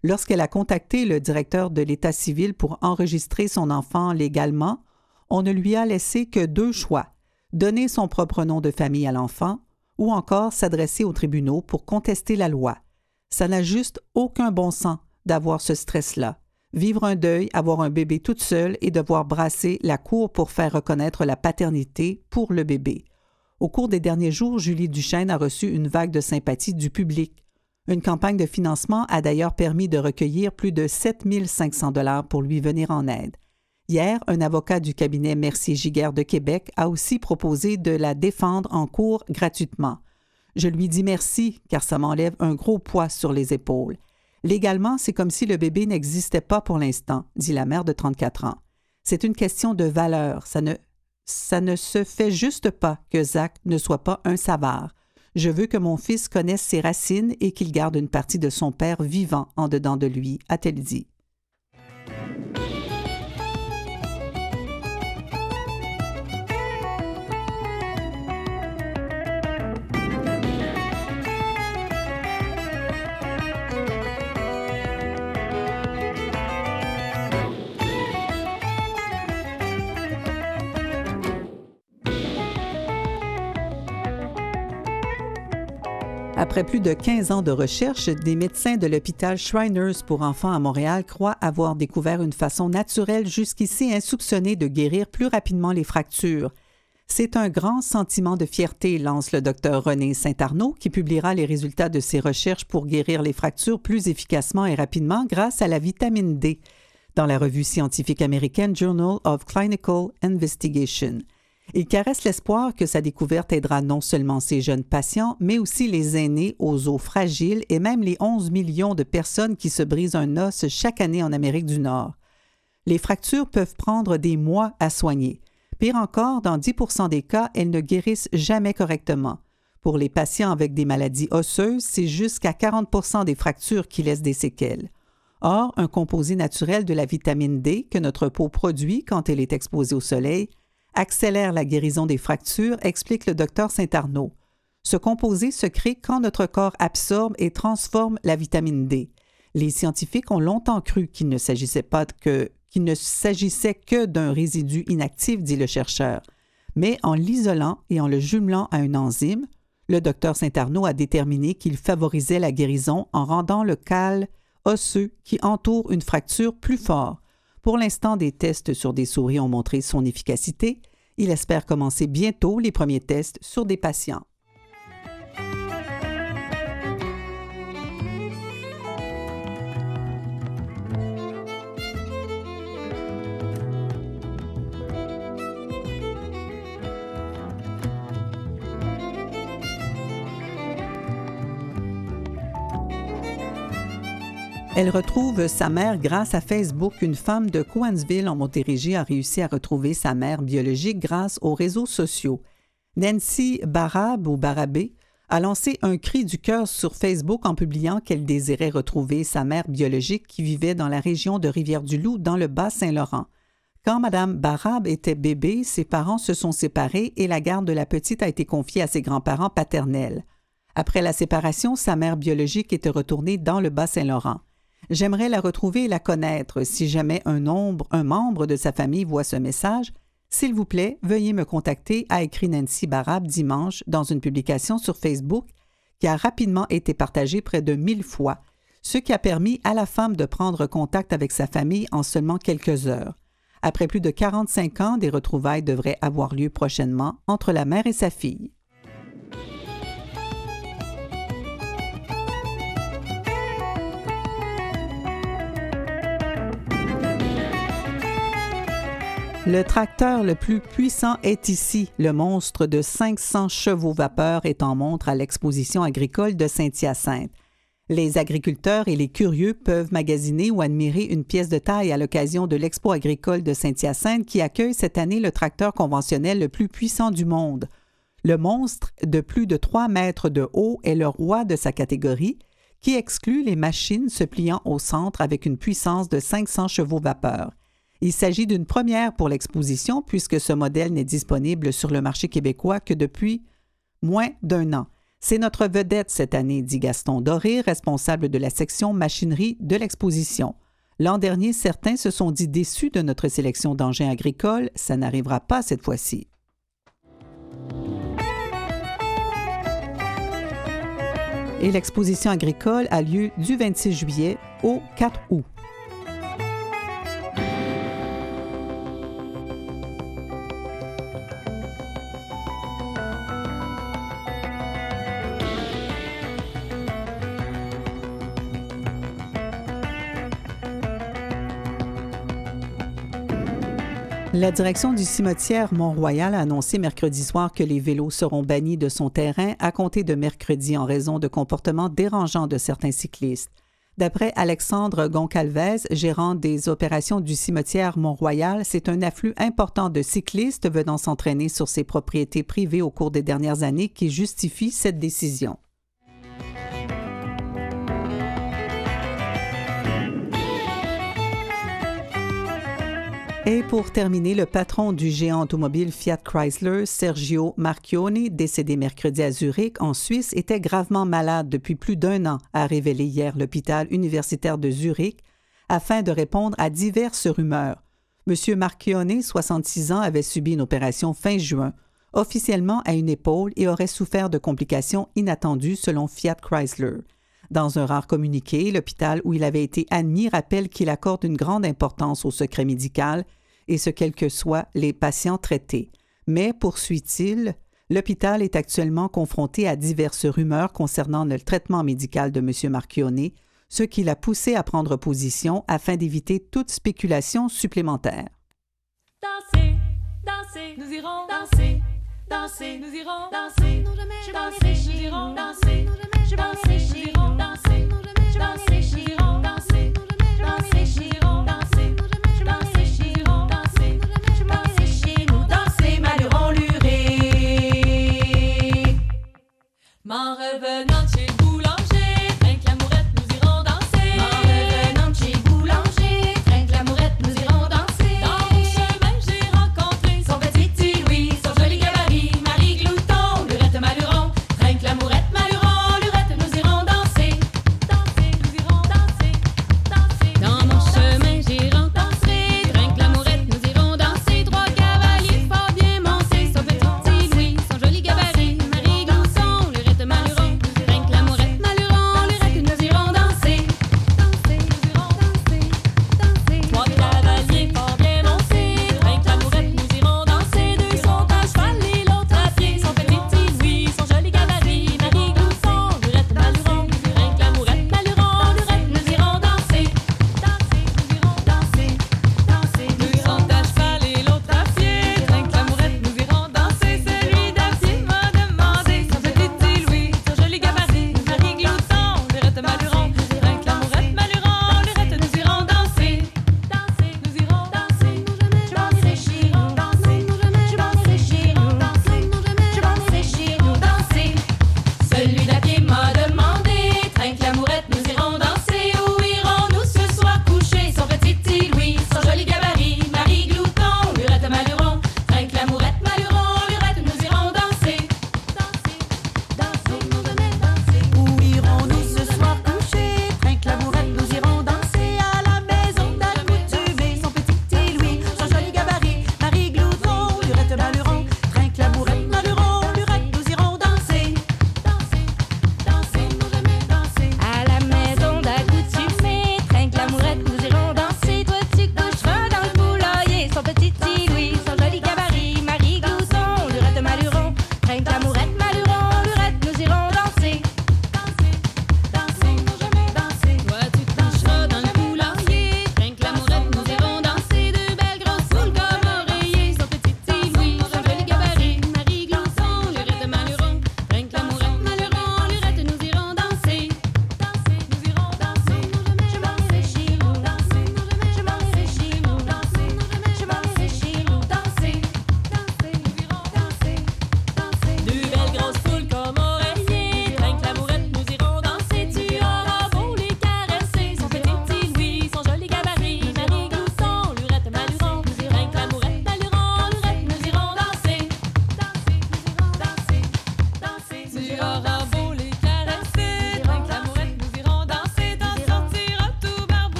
Lorsqu'elle a contacté le directeur de l'État civil pour enregistrer son enfant légalement, on ne lui a laissé que 2 choix, donner son propre nom de famille à l'enfant ou encore s'adresser aux tribunaux pour contester la loi. Ça n'a juste aucun bon sens d'avoir ce stress-là. Vivre un deuil, avoir un bébé toute seule et devoir brasser la cour pour faire reconnaître la paternité pour le bébé. Au cours des derniers jours, Julie Duchesne a reçu une vague de sympathie du public. Une campagne de financement a d'ailleurs permis de recueillir plus de 7 500 $ pour lui venir en aide. Hier, un avocat du cabinet Mercier-Giguère de Québec a aussi proposé de la défendre en cours gratuitement. Je lui dis merci, car ça m'enlève un gros poids sur les épaules. Légalement, c'est comme si le bébé n'existait pas pour l'instant, dit la mère de 34 ans. C'est une question de valeur. Ça ne se fait juste pas que Zach ne soit pas un Savard. Je veux que mon fils connaisse ses racines et qu'il garde une partie de son père vivant en dedans de lui, a-t-elle dit. Après plus de 15 ans de recherche, des médecins de l'hôpital Shriners pour enfants à Montréal croient avoir découvert une façon naturelle jusqu'ici insoupçonnée de guérir plus rapidement les fractures. C'est un grand sentiment de fierté, lance le Dr René Saint-Arnaud, qui publiera les résultats de ses recherches pour guérir les fractures plus efficacement et rapidement grâce à la vitamine D, dans la revue scientifique américaine Journal of Clinical Investigation. Il caresse l'espoir que sa découverte aidera non seulement ses jeunes patients, mais aussi les aînés aux os fragiles et même les 11 millions de personnes qui se brisent un os chaque année en Amérique du Nord. Les fractures peuvent prendre des mois à soigner. Pire encore, dans 10% des cas, elles ne guérissent jamais correctement. Pour les patients avec des maladies osseuses, c'est jusqu'à 40% des fractures qui laissent des séquelles. Or, un composé naturel de la vitamine D que notre peau produit quand elle est exposée au soleil accélère la guérison des fractures, explique le Dr Saint-Arnaud. Ce composé se crée quand notre corps absorbe et transforme la vitamine D. Les scientifiques ont longtemps cru qu'il ne s'agissait que d'un résidu inactif, dit le chercheur. Mais en l'isolant et en le jumelant à une enzyme, le Dr Saint-Arnaud a déterminé qu'il favorisait la guérison en rendant le cal osseux qui entoure une fracture plus fort. Pour l'instant, des tests sur des souris ont montré son efficacité. Il espère commencer bientôt les premiers tests sur des patients. Elle retrouve sa mère grâce à Facebook. Une femme de Cowansville en Montérégie a réussi à retrouver sa mère biologique grâce aux réseaux sociaux. Nancy Barab ou Barabé a lancé un cri du cœur sur Facebook en publiant qu'elle désirait retrouver sa mère biologique qui vivait dans la région de Rivière-du-Loup dans le Bas-Saint-Laurent. Quand Mme Barab était bébé, ses parents se sont séparés et la garde de la petite a été confiée à ses grands-parents paternels. Après la séparation, sa mère biologique était retournée dans le Bas-Saint-Laurent. J'aimerais la retrouver et la connaître. Si jamais un membre de sa famille voit ce message, s'il vous plaît, veuillez me contacter, a écrit Nancy Barab dimanche dans une publication sur Facebook qui a rapidement été partagée près de 1000 fois, ce qui a permis à la femme de prendre contact avec sa famille en seulement quelques heures. Après plus de 45 ans, des retrouvailles devraient avoir lieu prochainement entre la mère et sa fille. Le tracteur le plus puissant est ici. Le monstre de 500 chevaux vapeur est en montre à l'exposition agricole de Saint-Hyacinthe. Les agriculteurs et les curieux peuvent magasiner ou admirer une pièce de taille à l'occasion de l'Expo agricole de Saint-Hyacinthe qui accueille cette année le tracteur conventionnel le plus puissant du monde. Le monstre de plus de 3 mètres de haut est le roi de sa catégorie, qui exclut les machines se pliant au centre avec une puissance de 500 chevaux vapeur. Il s'agit d'une première pour l'exposition puisque ce modèle n'est disponible sur le marché québécois que depuis moins d'1 an. C'est notre vedette cette année, dit Gaston Doré, responsable de la section machinerie de l'exposition. L'an dernier, certains se sont dit déçus de notre sélection d'engins agricoles. Ça n'arrivera pas cette fois-ci. Et l'exposition agricole a lieu du 26 juillet au 4 août. La direction du cimetière Mont-Royal a annoncé mercredi soir que les vélos seront bannis de son terrain à compter de mercredi en raison de comportements dérangeants de certains cyclistes. D'après Alexandre Goncalves, gérant des opérations du cimetière Mont-Royal, c'est un afflux important de cyclistes venant s'entraîner sur ses propriétés privées au cours des dernières années qui justifie cette décision. Et pour terminer, le patron du géant automobile Fiat Chrysler, Sergio Marchionne, décédé mercredi à Zurich, en Suisse, était gravement malade depuis plus d'1 an, a révélé hier l'hôpital universitaire de Zurich, afin de répondre à diverses rumeurs. M. Marchionne, 66 ans, avait subi une opération fin juin, officiellement à une épaule, et aurait souffert de complications inattendues selon Fiat Chrysler. Dans un rare communiqué, l'hôpital où il avait été admis rappelle qu'il accorde une grande importance au secret médical et ce quels que soient les patients traités. Mais, poursuit-il, l'hôpital est actuellement confronté à diverses rumeurs concernant le traitement médical de M. Marchionne, ce qui l'a poussé à prendre position afin d'éviter toute spéculation supplémentaire. Danser, danser, nous irons danser, danser, nous irons danser, danser, nous irons danser, danser, nous irons danser, danser, nous irons danser, danser, nous irons danser, danser, nous irons danser, danser chez nous, danser, Maluron Luré. M'en revenant de chez Boulanger, trinque l'amourette, nous irons danser. M'en revenant de chez Boulanger, trinque l'amourette, nous irons danser. Dans mon chemin, j'ai rencontré son petit Louis, son joli gabarit, Marie Glouton, Lurette Maluron, trinque l'amourette, Maluron, Lurette, nous irons danser.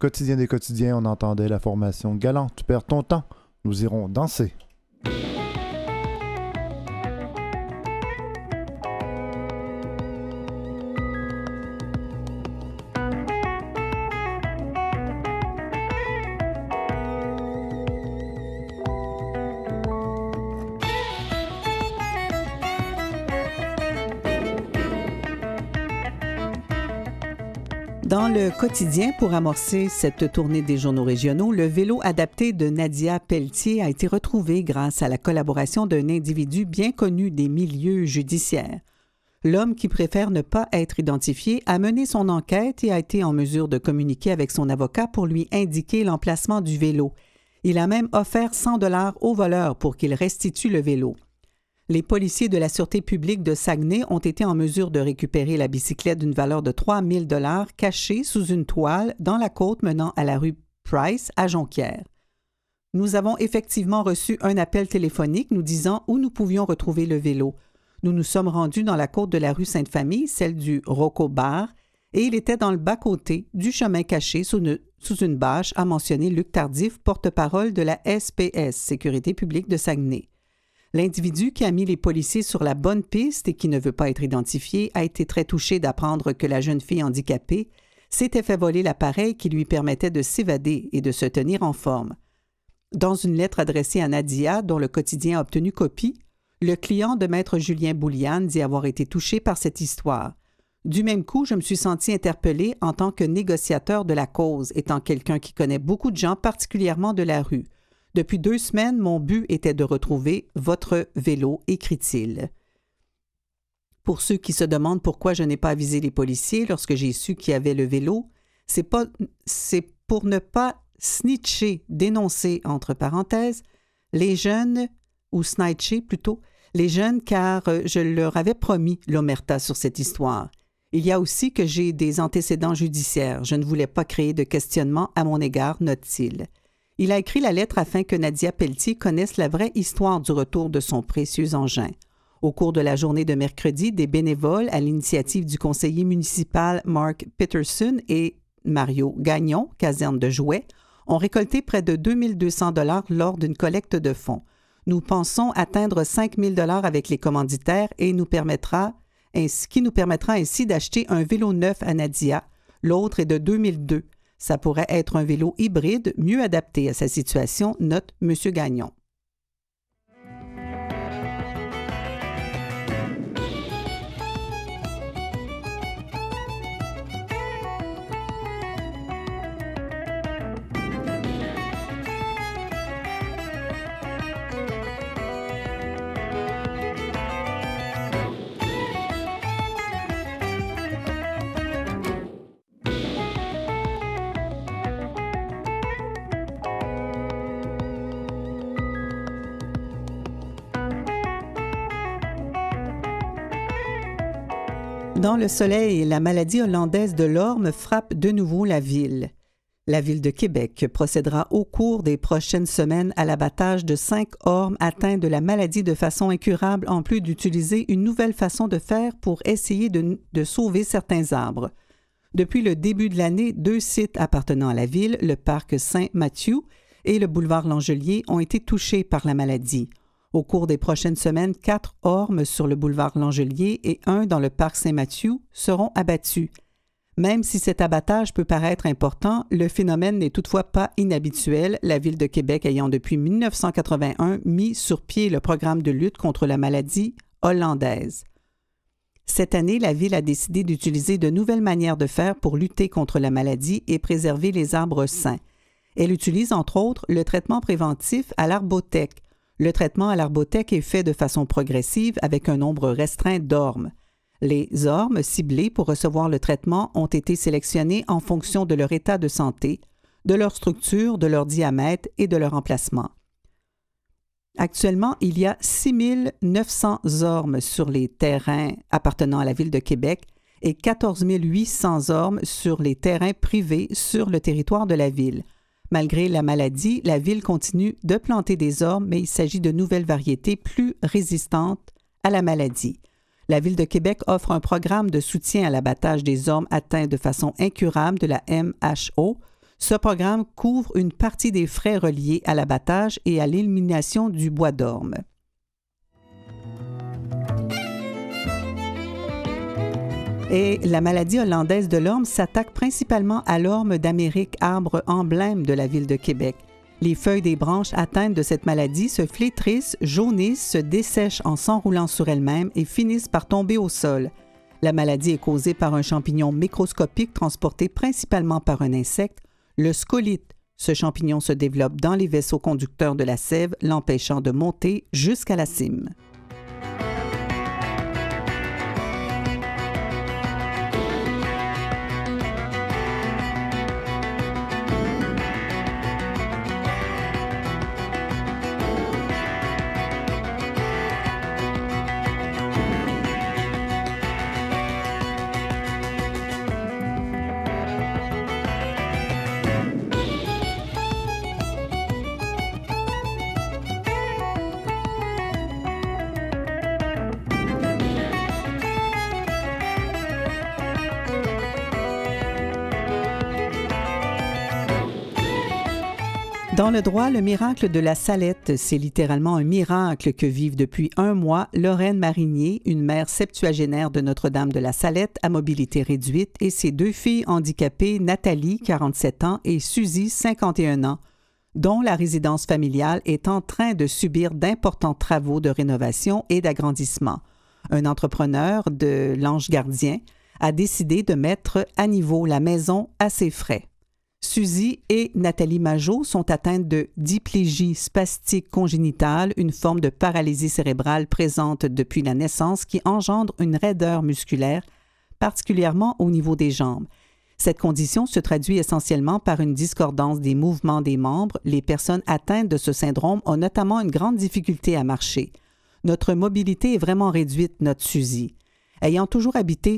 quotidien des quotidiens, on entendait la formation Galant. Tu perds ton temps, nous irons danser. Dans le quotidien, pour amorcer cette tournée des journaux régionaux, le vélo adapté de Nadia Pelletier a été retrouvé grâce à la collaboration d'un individu bien connu des milieux judiciaires. L'homme qui préfère ne pas être identifié a mené son enquête et a été en mesure de communiquer avec son avocat pour lui indiquer l'emplacement du vélo. Il a même offert 100 $ au voleur pour qu'il restitue le vélo. Les policiers de la Sûreté publique de Saguenay ont été en mesure de récupérer la bicyclette d'une valeur de 3 000 $ cachée sous une toile dans la côte menant à la rue Price à Jonquière. Nous avons effectivement reçu un appel téléphonique nous disant où nous pouvions retrouver le vélo. Nous nous sommes rendus dans la côte de la rue Sainte-Famille, celle du Rocco Bar, et il était dans le bas-côté du chemin caché sous une bâche, a mentionné Luc Tardif, porte-parole de la SPS, Sécurité publique de Saguenay. L'individu qui a mis les policiers sur la bonne piste et qui ne veut pas être identifié a été très touché d'apprendre que la jeune fille handicapée s'était fait voler l'appareil qui lui permettait de s'évader et de se tenir en forme. Dans une lettre adressée à Nadia, dont le quotidien a obtenu copie, le client de Maître Julien Bouliane dit avoir été touché par cette histoire. Du même coup, je me suis senti interpellé en tant que négociateur de la cause, étant quelqu'un qui connaît beaucoup de gens, particulièrement de la rue. Depuis 2 semaines, mon but était de retrouver votre vélo, écrit-il. Pour ceux qui se demandent pourquoi je n'ai pas avisé les policiers lorsque j'ai su qu'il y avait le vélo, c'est pour ne pas snitcher, dénoncer, entre parenthèses, les jeunes, ou snitcher plutôt, les jeunes, car je leur avais promis l'omerta sur cette histoire. Il y a aussi que j'ai des antécédents judiciaires. Je ne voulais pas créer de questionnement à mon égard, note-t-il. Il a écrit la lettre afin que Nadia Pelletier connaisse la vraie histoire du retour de son précieux engin. Au cours de la journée de mercredi, des bénévoles, à l'initiative du conseiller municipal Mark Peterson et Mario Gagnon, caserne de Jouet, ont récolté près de 2 200 $ lors d'une collecte de fonds. Nous pensons atteindre 5 000 $ avec les commanditaires et qui nous permettra ainsi d'acheter un vélo neuf à Nadia. L'autre est de 2002. Ça pourrait être un vélo hybride mieux adapté à sa situation, note M. Gagnon. Dans le soleil, la maladie hollandaise de l'orme frappe de nouveau la ville. La ville de Québec procédera au cours des prochaines semaines à l'abattage de 5 ormes atteints de la maladie de façon incurable, en plus d'utiliser une nouvelle façon de faire pour essayer de sauver certains arbres. Depuis le début de l'année, 2 sites appartenant à la ville, le parc Saint-Mathieu et le boulevard Langelier, ont été touchés par la maladie. Au cours des prochaines semaines, 4 ormes sur le boulevard Langelier et 1 dans le parc Saint-Mathieu seront abattus. Même si cet abattage peut paraître important, le phénomène n'est toutefois pas inhabituel, la Ville de Québec ayant depuis 1981 mis sur pied le programme de lutte contre la maladie hollandaise. Cette année, la Ville a décidé d'utiliser de nouvelles manières de faire pour lutter contre la maladie et préserver les arbres sains. Elle utilise entre autres le traitement préventif à l'arbothèque. Le traitement à l'arbothèque est fait de façon progressive avec un nombre restreint d'ormes. Les ormes ciblés pour recevoir le traitement ont été sélectionnés en fonction de leur état de santé, de leur structure, de leur diamètre et de leur emplacement. Actuellement, il y a 6 900 ormes sur les terrains appartenant à la Ville de Québec et 14 800 ormes sur les terrains privés sur le territoire de la Ville. Malgré la maladie, la Ville continue de planter des ormes, mais il s'agit de nouvelles variétés plus résistantes à la maladie. La Ville de Québec offre un programme de soutien à l'abattage des ormes atteints de façon incurable de la MHO Ce programme couvre une partie des frais reliés à l'abattage et à l'élimination du bois d'orme. Et la maladie hollandaise de l'orme s'attaque principalement à l'orme d'Amérique, arbre emblème de la ville de Québec. Les feuilles des branches atteintes de cette maladie se flétrissent, jaunissent, se dessèchent en s'enroulant sur elles-mêmes et finissent par tomber au sol. La maladie est causée par un champignon microscopique transporté principalement par un insecte, le scolite. Ce champignon se développe dans les vaisseaux conducteurs de la sève, l'empêchant de monter jusqu'à la cime. Dans le droit, le miracle de la Salette, c'est littéralement un miracle que vivent depuis 1 mois Lorraine Marinier, une mère septuagénaire de Notre-Dame de la Salette à mobilité réduite, et ses 2 filles handicapées, Nathalie, 47 ans, et Suzy, 51 ans, dont la résidence familiale est en train de subir d'importants travaux de rénovation et d'agrandissement. Un entrepreneur de l'Ange Gardien a décidé de mettre à niveau la maison à ses frais. Suzy et Nathalie Majot sont atteintes de diplégie spastique congénitale, une forme de paralysie cérébrale présente depuis la naissance qui engendre une raideur musculaire, particulièrement au niveau des jambes. Cette condition se traduit essentiellement par une discordance des mouvements des membres. Les personnes atteintes de ce syndrome ont notamment une grande difficulté à marcher. Notre mobilité est vraiment réduite, note Suzy. Ayant toujours habité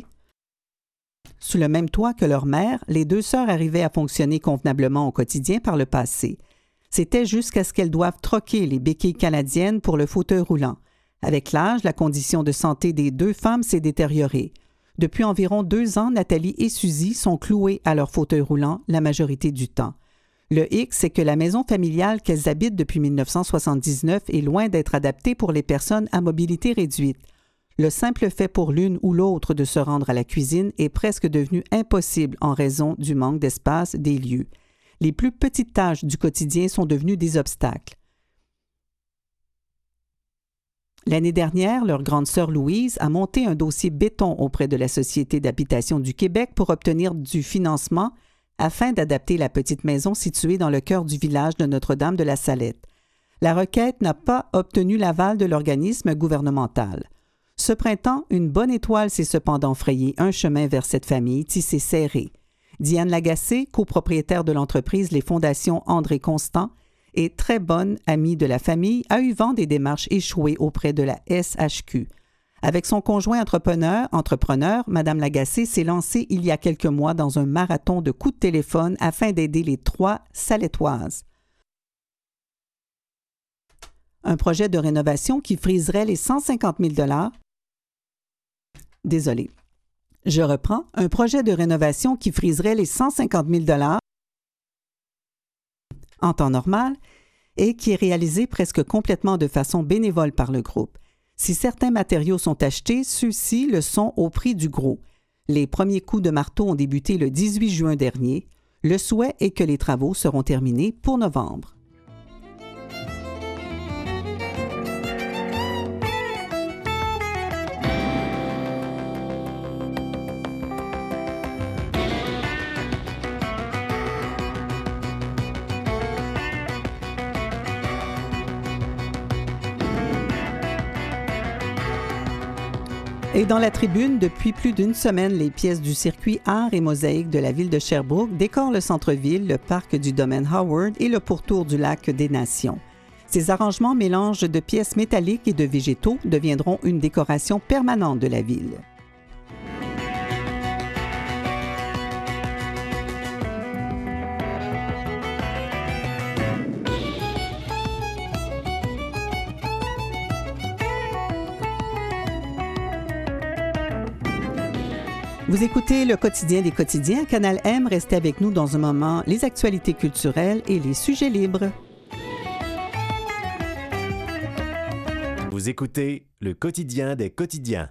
sous le même toit que leur mère, les 2 sœurs arrivaient à fonctionner convenablement au quotidien par le passé. C'était jusqu'à ce qu'elles doivent troquer les béquilles canadiennes pour le fauteuil roulant. Avec l'âge, la condition de santé des 2 femmes s'est détériorée. Depuis environ 2 ans, Nathalie et Suzy sont clouées à leur fauteuil roulant la majorité du temps. Le hic, c'est que la maison familiale qu'elles habitent depuis 1979 est loin d'être adaptée pour les personnes à mobilité réduite. Le simple fait pour l'une ou l'autre de se rendre à la cuisine est presque devenu impossible en raison du manque d'espace des lieux. Les plus petites tâches du quotidien sont devenues des obstacles. L'année dernière, leur grande sœur Louise a monté un dossier béton auprès de la Société d'habitation du Québec pour obtenir du financement afin d'adapter la petite maison située dans le cœur du village de Notre-Dame de la Salette. La requête n'a pas obtenu l'aval de l'organisme gouvernemental. Ce printemps, une bonne étoile s'est cependant frayé un chemin vers cette famille tissée serrée. Diane Lagacé, copropriétaire de l'entreprise Les Fondations André Constant et très bonne amie de la famille, a eu vent des démarches échouées auprès de la SHQ. Avec son conjoint entrepreneur, Mme Lagacé s'est lancée il y a quelques mois dans un marathon de coups de téléphone afin d'aider les 3 Salettoises. Un projet de rénovation qui friserait les 150 000 $. Désolée. Je reprends. Un projet de rénovation qui friserait les 150 000 $ en temps normal et qui est réalisé presque complètement de façon bénévole par le groupe. Si certains matériaux sont achetés, ceux-ci le sont au prix du gros. Les premiers coups de marteau ont débuté le 18 juin dernier. Le souhait est que les travaux seront terminés pour novembre. Et dans la tribune, depuis plus d'une semaine, les pièces du circuit Art et Mosaïque de la ville de Sherbrooke décorent le centre-ville, le parc du domaine Howard et le pourtour du lac des Nations. Ces arrangements mélanges de pièces métalliques et de végétaux deviendront une décoration permanente de la ville. Vous écoutez le quotidien des quotidiens. Canal M, restez avec nous dans un moment. Les actualités culturelles et les sujets libres. Vous écoutez le quotidien des quotidiens.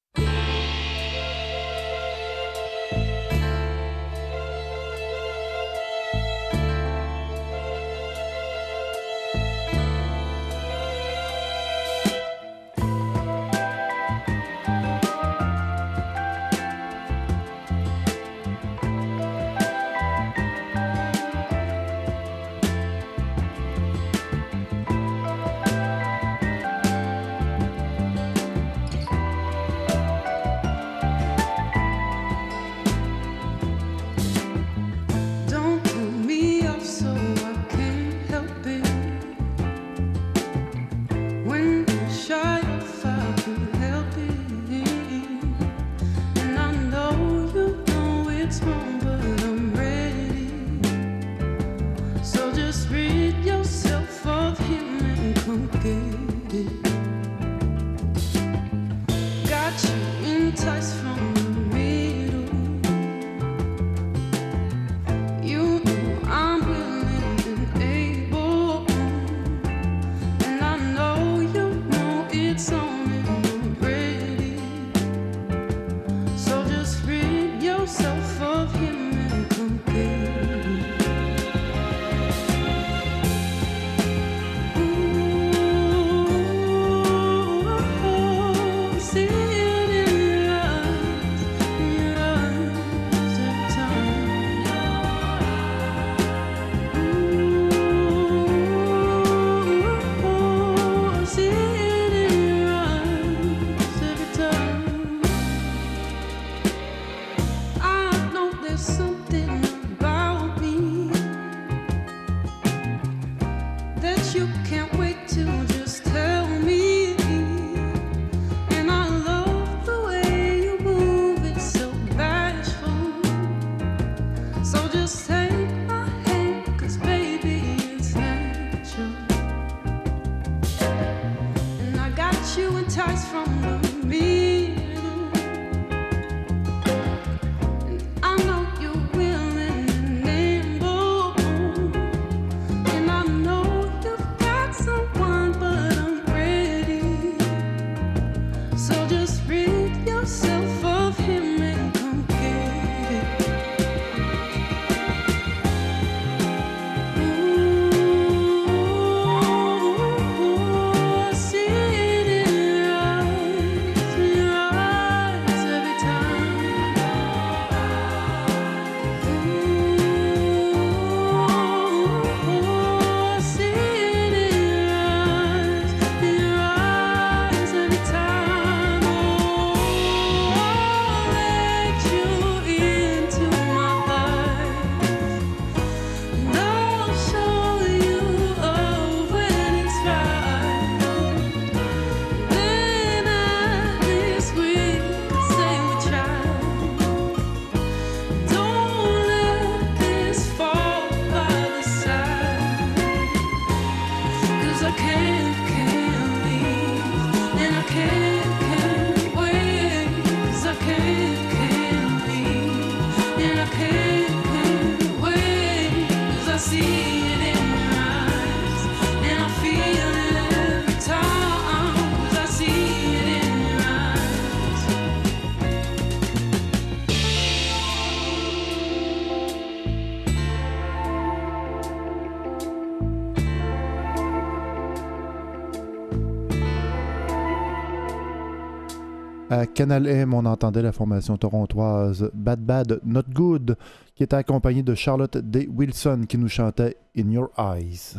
À Canal M, on entendait la formation torontoise Bad Bad Not Good, qui était accompagnée de Charlotte Day Wilson, qui nous chantait In Your Eyes.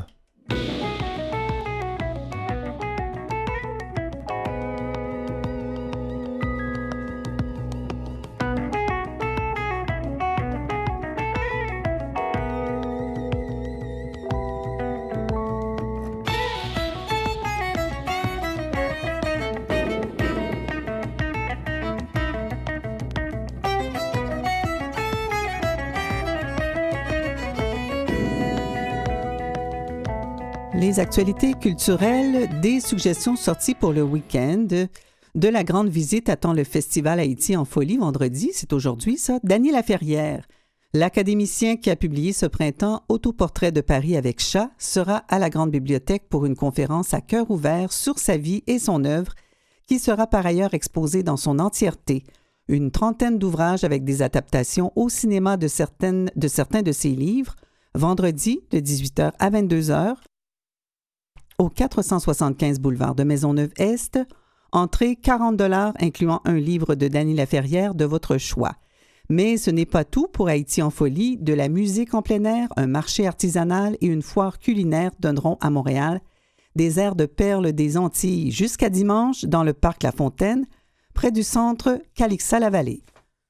Les actualités culturelles, des suggestions sorties pour le week-end. De la grande visite attend le Festival Haïti en folie vendredi, c'est aujourd'hui ça, Dany Laferrière. L'académicien qui a publié ce printemps Autoportrait de Paris avec chat sera à la Grande Bibliothèque pour une conférence à cœur ouvert sur sa vie et son œuvre, qui sera par ailleurs exposée dans son entièreté. Une trentaine d'ouvrages avec des adaptations au cinéma de certains de ses livres, vendredi de 18h à 22h, au 475 boulevard de Maisonneuve-Est, entrée 40 $ incluant un livre de Dany Laferrière de votre choix. Mais ce n'est pas tout pour Haïti en folie. De la musique en plein air, un marché artisanal et une foire culinaire donneront à Montréal des airs de perles des Antilles jusqu'à dimanche dans le parc La Fontaine, près du centre Calixa-la-Vallée.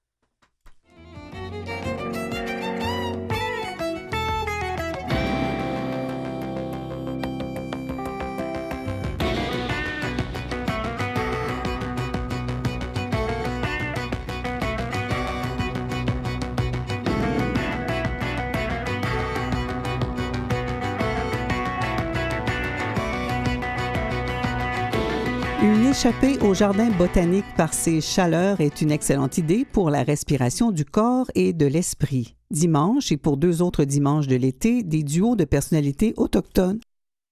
Une échappée au jardin botanique par ses chaleurs est une excellente idée pour la respiration du corps et de l'esprit. Dimanche et pour 2 autres dimanches de l'été, des duos de personnalités autochtones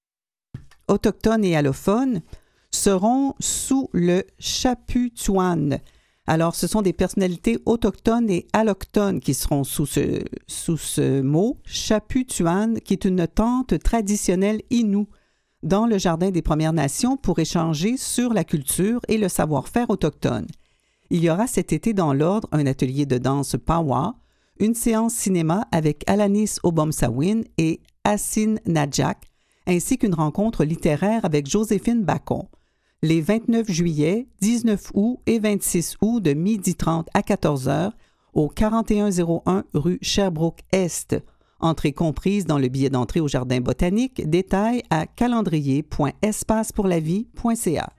et allophones seront sous le Chaputuan. Alors, ce sont des personnalités autochtones et allochtones qui seront sous ce mot, Chaputuan, qui est une tente traditionnelle Innu dans le Jardin des Premières Nations pour échanger sur la culture et le savoir-faire autochtone. Il y aura cet été dans l'ordre un atelier de danse Pawa, une séance cinéma avec Alanis Obomsawin et Hassine Nadjak, ainsi qu'une rencontre littéraire avec Joséphine Bacon. Les 29 juillet, 19 août et 26 août de 12h30 à 14h au 4101 rue Sherbrooke-Est. Entrée comprise dans le billet d'entrée au Jardin botanique. Détails à calendrier.espacepourlavie.ca.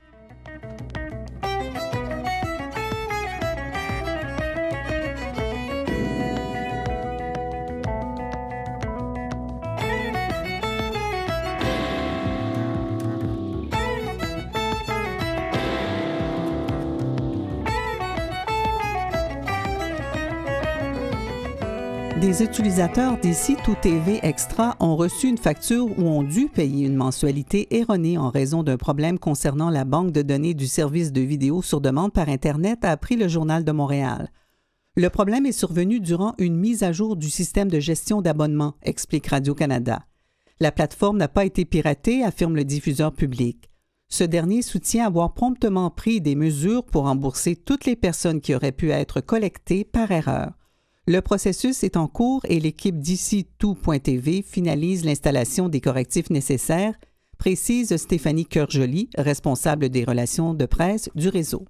Des utilisateurs d'ici Tout TV Extra ont reçu une facture ou ont dû payer une mensualité erronée en raison d'un problème concernant la banque de données du service de vidéo sur demande par Internet, a appris le Journal de Montréal. Le problème est survenu durant une mise à jour du système de gestion d'abonnement, explique Radio-Canada. La plateforme n'a pas été piratée, affirme le diffuseur public. Ce dernier soutient avoir promptement pris des mesures pour rembourser toutes les personnes qui auraient pu être collectées par erreur. Le processus est en cours et l'équipe d'ici Tout.tv finalise l'installation des correctifs nécessaires, précise Stéphanie Cœurjoly, responsable des relations de presse du réseau.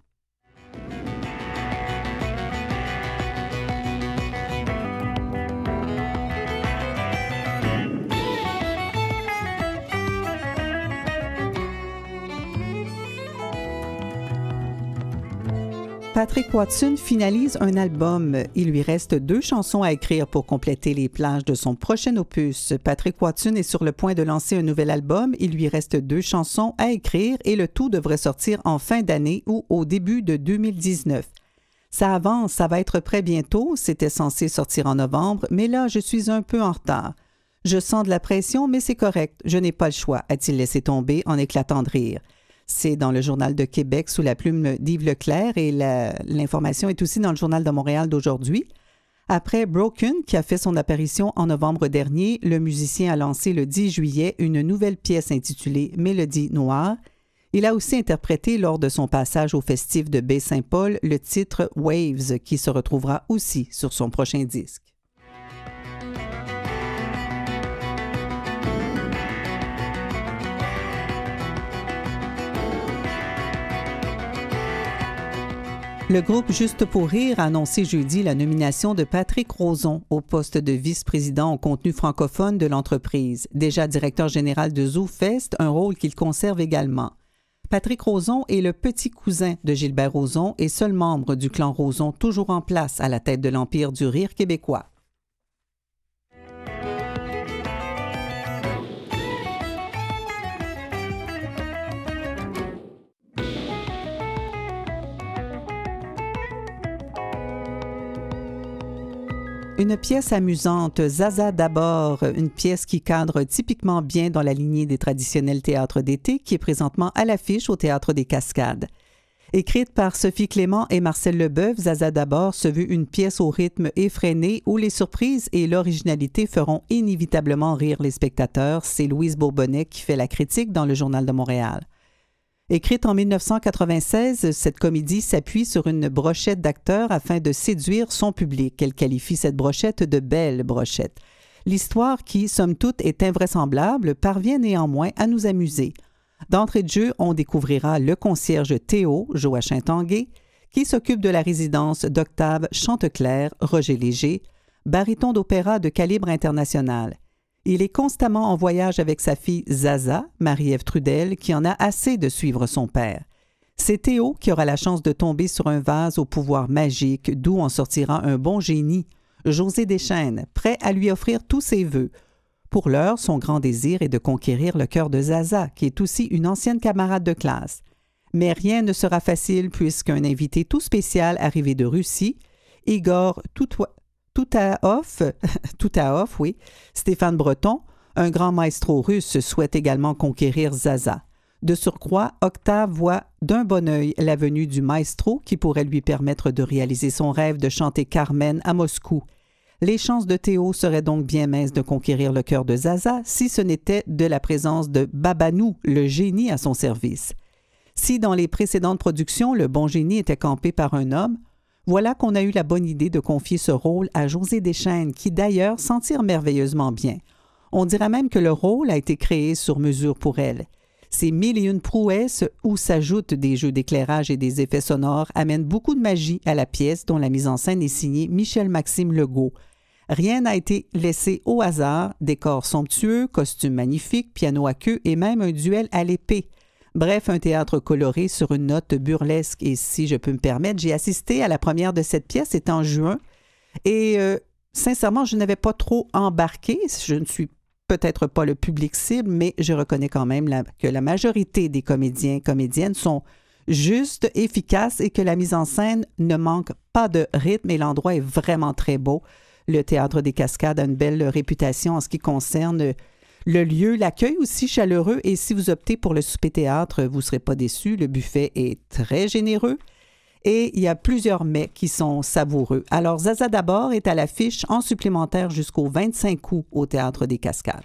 Patrick Watson finalise un album. Il lui reste 2 chansons à écrire pour compléter les plages de son prochain opus. Patrick Watson est sur le point de lancer un nouvel album. Il lui reste 2 chansons à écrire et le tout devrait sortir en fin d'année ou au début de 2019. Ça avance, ça va être prêt bientôt. C'était censé sortir en novembre, mais là, je suis un peu en retard. Je sens de la pression, mais c'est correct. Je n'ai pas le choix, a-t-il laissé tomber en éclatant de rire. C'est dans le Journal de Québec sous la plume d'Yves Leclerc et l'information est aussi dans le Journal de Montréal d'aujourd'hui. Après Broken, qui a fait son apparition en novembre dernier, le musicien a lancé le 10 juillet une nouvelle pièce intitulée Mélodie noire. Il a aussi interprété lors de son passage au festif de Baie-Saint-Paul le titre Waves, qui se retrouvera aussi sur son prochain disque. Le groupe Juste pour rire a annoncé jeudi la nomination de Patrick Rozon au poste de vice-président au contenu francophone de l'entreprise. Déjà directeur général de ZooFest, un rôle qu'il conserve également. Patrick Rozon est le petit cousin de Gilbert Rozon et seul membre du clan Rozon toujours en place à la tête de l'Empire du rire québécois. une pièce amusante, Zaza d'abord, une pièce qui cadre typiquement bien dans la lignée des traditionnels théâtres d'été, qui est présentement à l'affiche au Théâtre des Cascades. Écrite par Sophie Clément et Marcel Leboeuf, Zaza d'abord se veut une pièce au rythme effréné où les surprises et l'originalité feront inévitablement rire les spectateurs. C'est Louise Bourbonnais qui fait la critique dans le Journal de Montréal. Écrite en 1996, cette comédie s'appuie sur une brochette d'acteurs afin de séduire son public. Elle qualifie cette brochette de belle brochette. L'histoire, qui, somme toute, est invraisemblable, parvient néanmoins à nous amuser. D'entrée de jeu, on découvrira le concierge Théo, Joachim Tanguay, qui s'occupe de la résidence d'Octave Chanteclair, Roger Léger, baryton d'opéra de calibre international. Il est constamment en voyage avec sa fille Zaza, Marie-Ève Trudel, qui en a assez de suivre son père. C'est Théo qui aura la chance de tomber sur un vase au pouvoir magique, d'où en sortira un bon génie, José Deschênes, prêt à lui offrir tous ses vœux. Pour l'heure, son grand désir est de conquérir le cœur de Zaza, qui est aussi une ancienne camarade de classe. Mais rien ne sera facile puisqu'un invité tout spécial arrivé de Russie, Igor Toutaoff, Stéphane Breton, un grand maestro russe, souhaite également conquérir Zaza. De surcroît, Octave voit d'un bon œil la venue du maestro qui pourrait lui permettre de réaliser son rêve de chanter Carmen à Moscou. Les chances de Théo seraient donc bien minces de conquérir le cœur de Zaza si ce n'était de la présence de Babanou, le génie à son service. Si dans les précédentes productions, le bon génie était campé par un homme, voilà qu'on a eu la bonne idée de confier ce rôle à José Deschênes, qui d'ailleurs s'en tire merveilleusement bien. On dirait même que le rôle a été créé sur mesure pour elle. Ces 1001 prouesses où s'ajoutent des jeux d'éclairage et des effets sonores amènent beaucoup de magie à la pièce dont la mise en scène est signée Michel-Maxime Legault. Rien n'a été laissé au hasard, décors somptueux, costumes magnifiques, piano à queue et même un duel à l'épée. Bref, un théâtre coloré sur une note burlesque. Et si je peux me permettre, j'ai assisté à la première de cette pièce, c'était en juin. Et sincèrement, je n'avais pas trop embarqué. Je ne suis peut-être pas le public cible, mais je reconnais quand même que la majorité des comédiens et comédiennes sont justes, efficaces et que la mise en scène ne manque pas de rythme et l'endroit est vraiment très beau. Le Théâtre des Cascades a une belle réputation en ce qui concerne le lieu, l'accueil aussi chaleureux et si vous optez pour le souper-théâtre, vous ne serez pas déçus. Le buffet est très généreux et il y a plusieurs mets qui sont savoureux. Alors, Zaza d'abord est à l'affiche en supplémentaire jusqu'au 25 août au Théâtre des Cascades.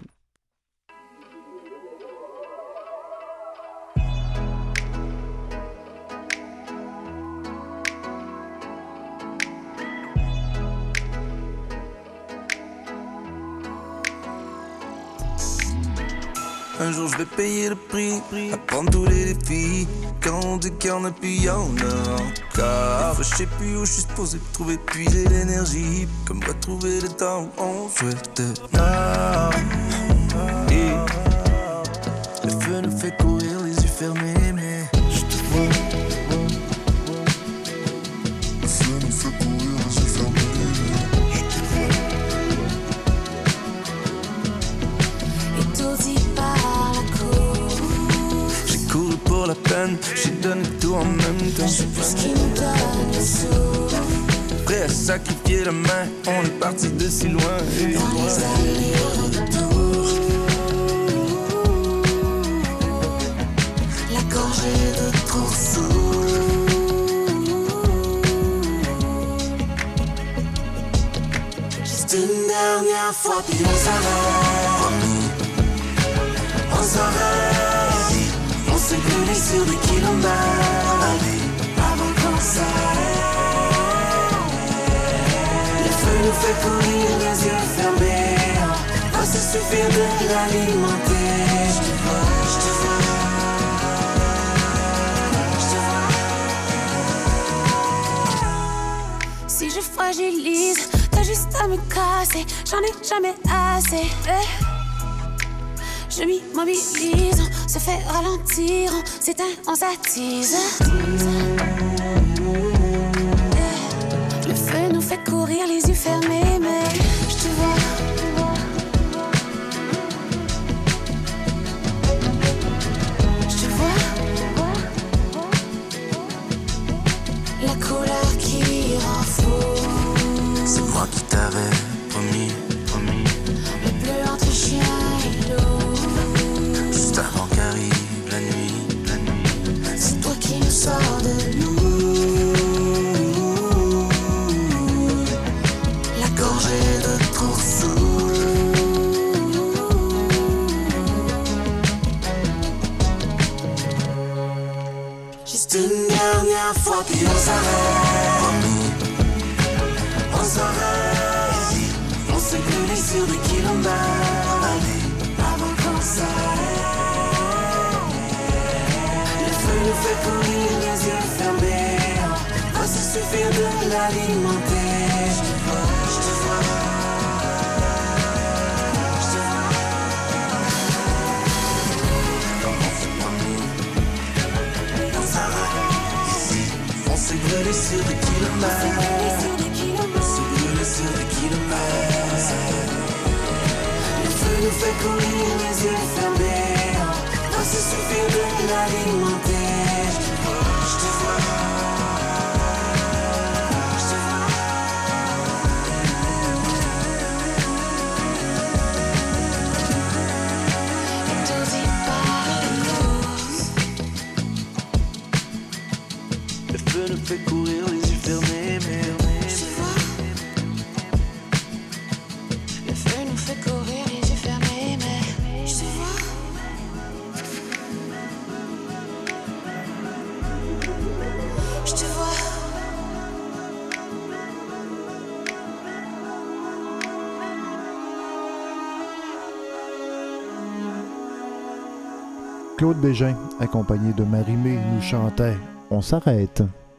Un jour je vais payer le prix, apprendre tous les défis. Quand on dit qu'il y en a plus, il y en a encore. Des fois je sais plus où je suis supposé trouver, puiser l'énergie. Comme retrouver le temps où on jouait dehors. Le feu nous fait courir les yeux fermés, mais je te vois. Le feu nous fait courir les yeux fermés, je te vois. Étourdi par la cour, J'ai couru pour la peine, j'ai donné tout en même temps. ce qui nous donne le souffle. Prêt à sacrifier la main, on est parti de si loin. Dans les allers-retours, la gorgée de trop sourd. Juste une dernière fois, puis on s'arrête. Promis, On s'arrête. On s'est brûlé sur des kilomètres avant qu'on s'arrête. Le feu nous fait courir les yeux fermés. Va se suffire de l'alimenter. Je te vois, je te vois, je te vois. Si je fragilise, t'as juste à me casser. J'en ai jamais assez. Je m'immobilise, on se fait ralentir, on s'éteint, on s'attise. Le feu nous fait courir les yeux fermés, mais je te vois. Je te vois. La couleur qui rend fou. c'est moi qui t'avais fois puis on s'arrête. On s'arrête. On s'est brûlé sur des kilomètres avant qu'on s'arrête. Le feu nous fait courir les yeux fermés. Va se suffire de l'alimenter. Je te vois, je te vois. On s'est brûlé sur des kilomètres. On s'est brûlé sur des kilomètres. Le feu nous fait courir les yeux fermés. Va se suffire de l'alimenter. Je te vois, je te vois. Le feu nous fait courir les yeux fermés, mais je te vois. Le feu nous fait courir les yeux fermés, mais je te vois. Je te vois. Claude Bégin, accompagné de Marie-Mé, nous chantait « On s'arrête ».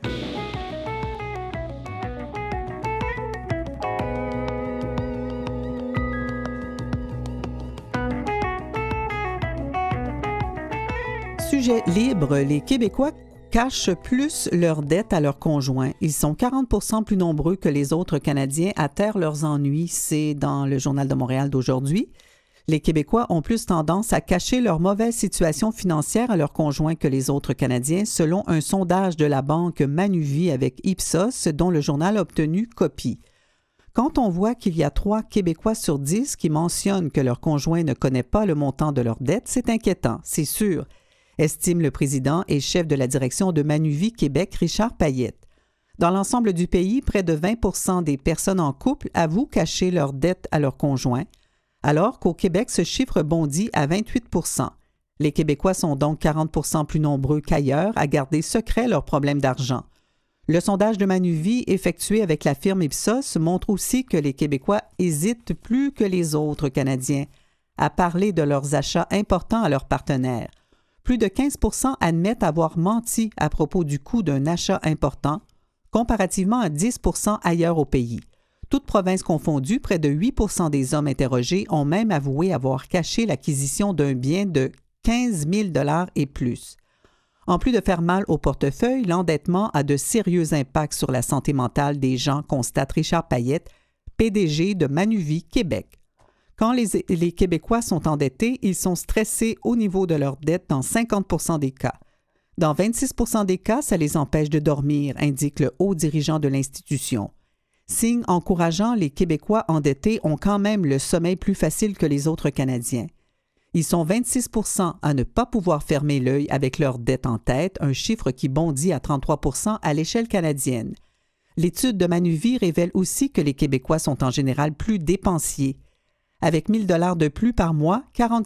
Sujet libre, les Québécois cachent plus leurs dettes à leurs conjoints. Ils sont 40% plus nombreux que les autres Canadiens à taire leurs ennuis. C'est dans le Journal de Montréal d'aujourd'hui. Les Québécois ont plus tendance à cacher leur mauvaise situation financière à leurs conjoints que les autres Canadiens, selon un sondage de la banque Manuvie avec Ipsos, dont le journal a obtenu copie. Quand on voit qu'il y a 3 Québécois sur 10 qui mentionnent que leur conjoint ne connaît pas le montant de leur dette, c'est inquiétant, c'est sûr, estime le président et chef de la direction de Manuvie Québec, Richard Payette. Dans l'ensemble du pays, près de 20% des personnes en couple avouent cacher leur dette à leur conjoint, alors qu'au Québec, ce chiffre bondit à 28%. Les Québécois sont donc 40% plus nombreux qu'ailleurs à garder secret leurs problèmes d'argent. Le sondage de Manuvie, effectué avec la firme Ipsos, montre aussi que les Québécois hésitent plus que les autres Canadiens à parler de leurs achats importants à leurs partenaires. Plus de 15% admettent avoir menti à propos du coût d'un achat important, comparativement à 10% ailleurs au pays. Toutes provinces confondues, près de 8% des hommes interrogés ont même avoué avoir caché l'acquisition d'un bien de 15 000 $ et plus. En plus de faire mal au portefeuille, l'endettement a de sérieux impacts sur la santé mentale des gens, constate Richard Payette, PDG de Manuvie Québec. Quand les Québécois sont endettés, ils sont stressés au niveau de leur dette dans 50% des cas. Dans 26% des cas, ça les empêche de dormir, indique le haut dirigeant de l'institution. Signe encourageant, les Québécois endettés ont quand même le sommeil plus facile que les autres Canadiens. Ils sont 26% à ne pas pouvoir fermer l'œil avec leur dette en tête, un chiffre qui bondit à 33% à l'échelle canadienne. L'étude de Manuvie révèle aussi que les Québécois sont en général plus dépensiers. Avec 1 000 $ de plus par mois,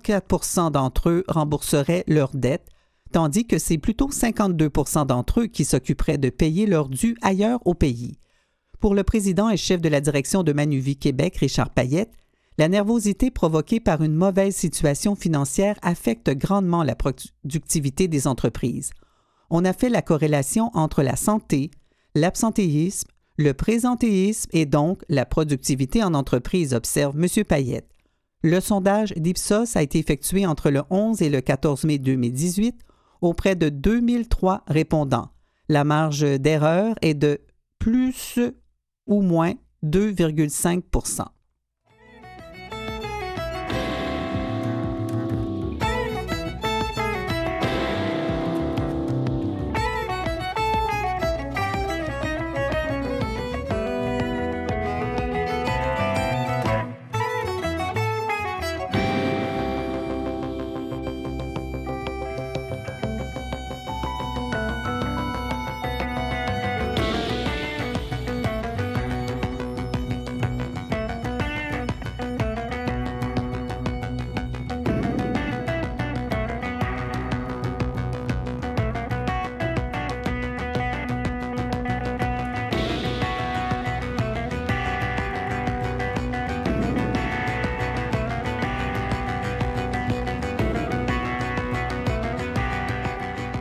44% d'entre eux rembourseraient leurs dettes, tandis que c'est plutôt 52% d'entre eux qui s'occuperaient de payer leurs dus ailleurs au pays. Pour le président et chef de la direction de Manuvie Québec, Richard Payette, la nervosité provoquée par une mauvaise situation financière affecte grandement la productivité des entreprises. On a fait la corrélation entre la santé, l'absentéisme, le présentéisme et donc la productivité en entreprise, observe M. Payette. Le sondage d'Ipsos a été effectué entre le 11 et le 14 mai 2018 auprès de 2003 répondants. La marge d'erreur est de plus ou moins 2,5%.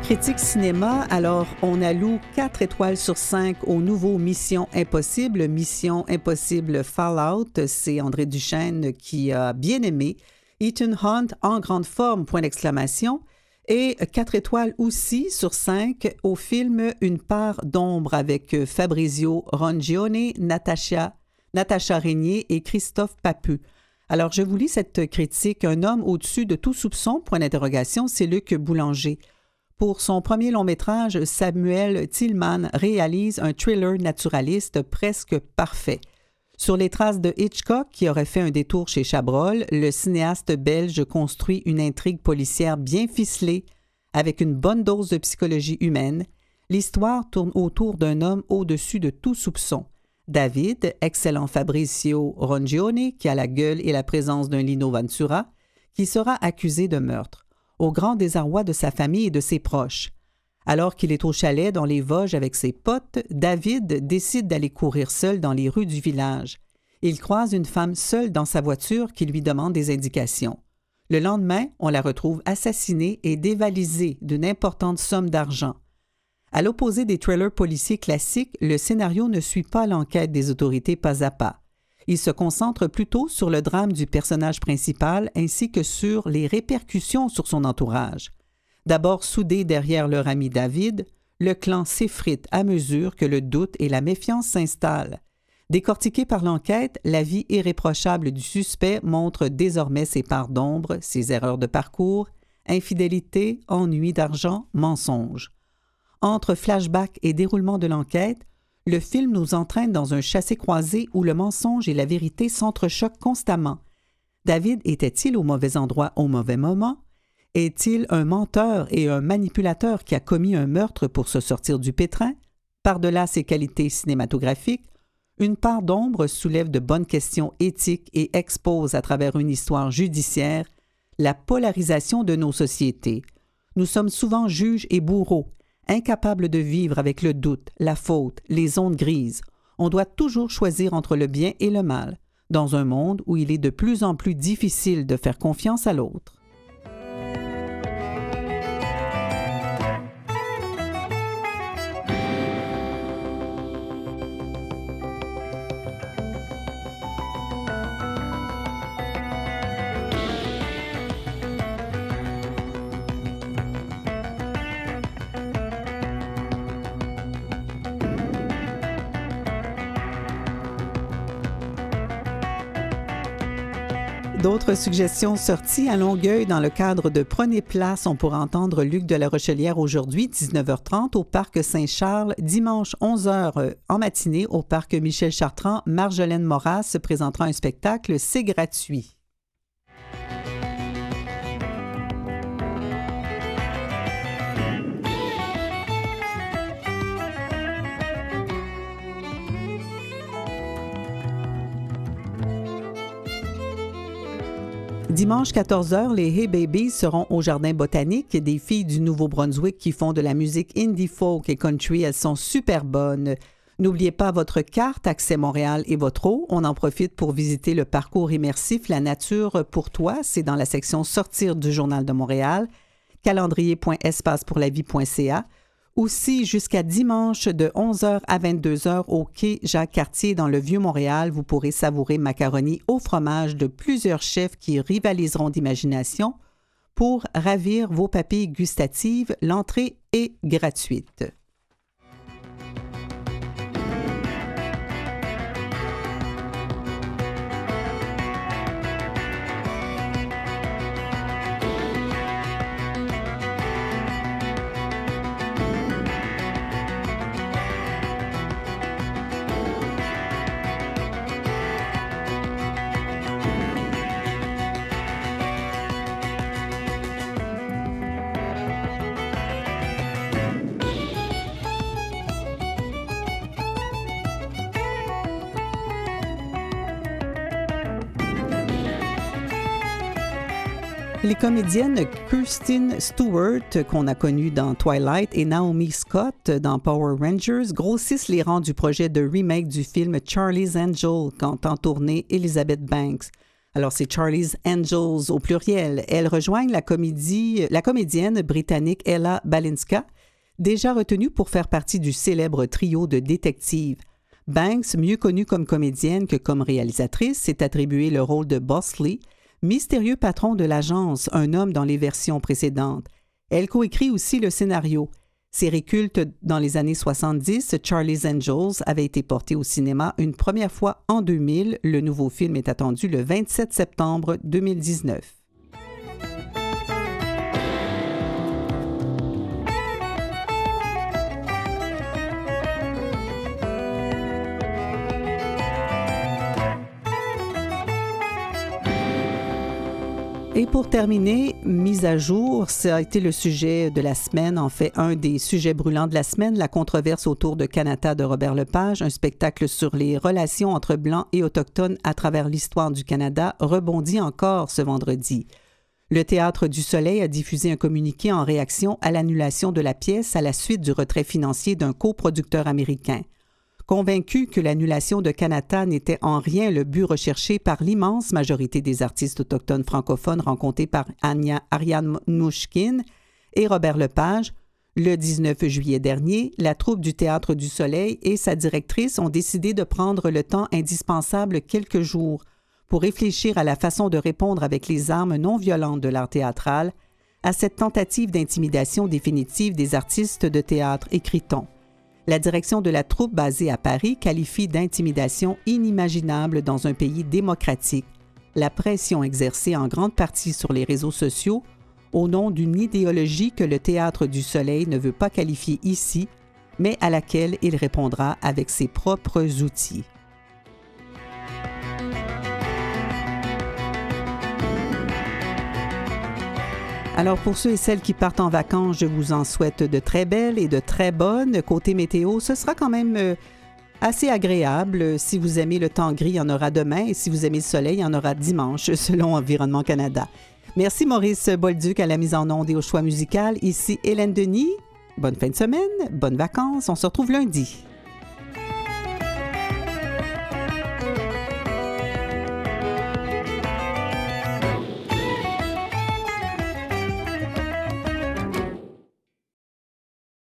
Critique cinéma, alors on alloue 4 étoiles sur 5 au nouveau Mission Impossible. Mission Impossible Fallout, c'est André Duchesne qui a bien aimé. Ethan Hunt en grande forme, point d'exclamation. Et 4 étoiles aussi sur 5 au film Une part d'ombre avec Fabrizio Rongione, Natacha Régnier et Christophe Pappu. Alors, je vous lis cette critique. Un homme au-dessus de tout soupçon, point d'interrogation, c'est Luc Boulanger. Pour son premier long-métrage, Samuel Tillman réalise un thriller naturaliste presque parfait. Sur les traces de Hitchcock, qui aurait fait un détour chez Chabrol, le cinéaste belge construit une intrigue policière bien ficelée, avec une bonne dose de psychologie humaine. L'histoire tourne autour d'un homme au-dessus de tout soupçon. David, excellent Fabrizio Rongione, qui a la gueule et la présence d'un Lino Ventura, qui sera accusé de meurtre, au grand désarroi de sa famille et de ses proches. Alors qu'il est au chalet dans les Vosges avec ses potes, David décide d'aller courir seul dans les rues du village. Il croise une femme seule dans sa voiture qui lui demande des indications. Le lendemain, on la retrouve assassinée et dévalisée d'une importante somme d'argent. À l'opposé des thrillers policiers classiques, le scénario ne suit pas l'enquête des autorités pas à pas. Il se concentre plutôt sur le drame du personnage principal ainsi que sur les répercussions sur son entourage. D'abord soudé derrière leur ami David, le clan s'effrite à mesure que le doute et la méfiance s'installent. Décortiqué par l'enquête, la vie irréprochable du suspect montre désormais ses parts d'ombre, ses erreurs de parcours, infidélité, ennui d'argent, mensonges. Entre flashback et déroulement de l'enquête, le film nous entraîne dans un chassé-croisé où le mensonge et la vérité s'entrechoquent constamment. David était-il au mauvais endroit au mauvais moment? Est-il un menteur et un manipulateur qui a commis un meurtre pour se sortir du pétrin? Par-delà ses qualités cinématographiques, Une part d'ombre soulève de bonnes questions éthiques et expose à travers une histoire judiciaire la polarisation de nos sociétés. Nous sommes souvent juges et bourreaux, incapables de vivre avec le doute, la faute, les zones grises. On doit toujours choisir entre le bien et le mal, dans un monde où il est de plus en plus difficile de faire confiance à l'autre. D'autres suggestions sorties à Longueuil dans le cadre de Prenez place. On pourra entendre Luc de la Rochelière aujourd'hui, 19h30, au Parc Saint-Charles. Dimanche, 11h en matinée, au Parc Michel Chartrand. Marjolaine Moras se présentera un spectacle. C'est gratuit. Dimanche 14h, les Hey Babies seront au Jardin botanique. Des filles du Nouveau-Brunswick qui font de la musique indie folk et country. Elles sont super bonnes. N'oubliez pas votre carte Accès Montréal et votre eau. On en profite pour visiter le parcours immersif La Nature pour toi. C'est dans la section Sortir du Journal de Montréal. calendrier.espacepourlavie.ca. Aussi, jusqu'à dimanche de 11h à 22h au quai Jacques-Cartier dans le Vieux-Montréal, vous pourrez savourer macaroni au fromage de plusieurs chefs qui rivaliseront d'imagination pour ravir vos papilles gustatives. L'entrée est gratuite. Les comédiennes Kirsten Stewart, qu'on a connue dans Twilight, et Naomi Scott dans Power Rangers, grossissent les rangs du projet de remake du film Charlie's Angel, qu'entend tourner Elizabeth Banks. Alors, c'est Charlie's Angels au pluriel. Elles rejoignent la comédienne britannique Ella Balinska, déjà retenue pour faire partie du célèbre trio de détectives. Banks, mieux connue comme comédienne que comme réalisatrice, s'est attribué le rôle de Bosley, mystérieux patron de l'agence, un homme dans les versions précédentes. Elle coécrit aussi le scénario. Série culte dans les années 70, Charlie's Angels avait été porté au cinéma une première fois en 2000. Le nouveau film est attendu le 27 septembre 2019. Et pour terminer, mise à jour, ça a été le sujet de la semaine, en fait, un des sujets brûlants de la semaine, la controverse autour de Kanata de Robert Lepage, un spectacle sur les relations entre Blancs et Autochtones à travers l'histoire du Canada, rebondit encore ce vendredi. Le Théâtre du Soleil a diffusé un communiqué en réaction à l'annulation de la pièce à la suite du retrait financier d'un coproducteur américain. Convaincu que l'annulation de Kanata n'était en rien le but recherché par l'immense majorité des artistes autochtones francophones rencontrés par Ariane Mnouchkine et Robert Lepage, le 19 juillet dernier, la troupe du Théâtre du Soleil et sa directrice ont décidé de prendre le temps indispensable quelques jours pour réfléchir à la façon de répondre avec les armes non violentes de l'art théâtral à cette tentative d'intimidation définitive des artistes de théâtre, écrit-on. La direction de la troupe basée à Paris qualifie d'intimidation inimaginable dans un pays démocratique la pression exercée en grande partie sur les réseaux sociaux au nom d'une idéologie que le Théâtre du Soleil ne veut pas qualifier ici, mais à laquelle il répondra avec ses propres outils. Alors, pour ceux et celles qui partent en vacances, je vous en souhaite de très belles et de très bonnes. Côté météo, ce sera quand même assez agréable. Si vous aimez le temps gris, il y en aura demain. Et si vous aimez le soleil, il y en aura dimanche, selon Environnement Canada. Merci Maurice Bolduc à la mise en onde et au choix musical. Ici Hélène Denis. Bonne fin de semaine, bonnes vacances. On se retrouve lundi.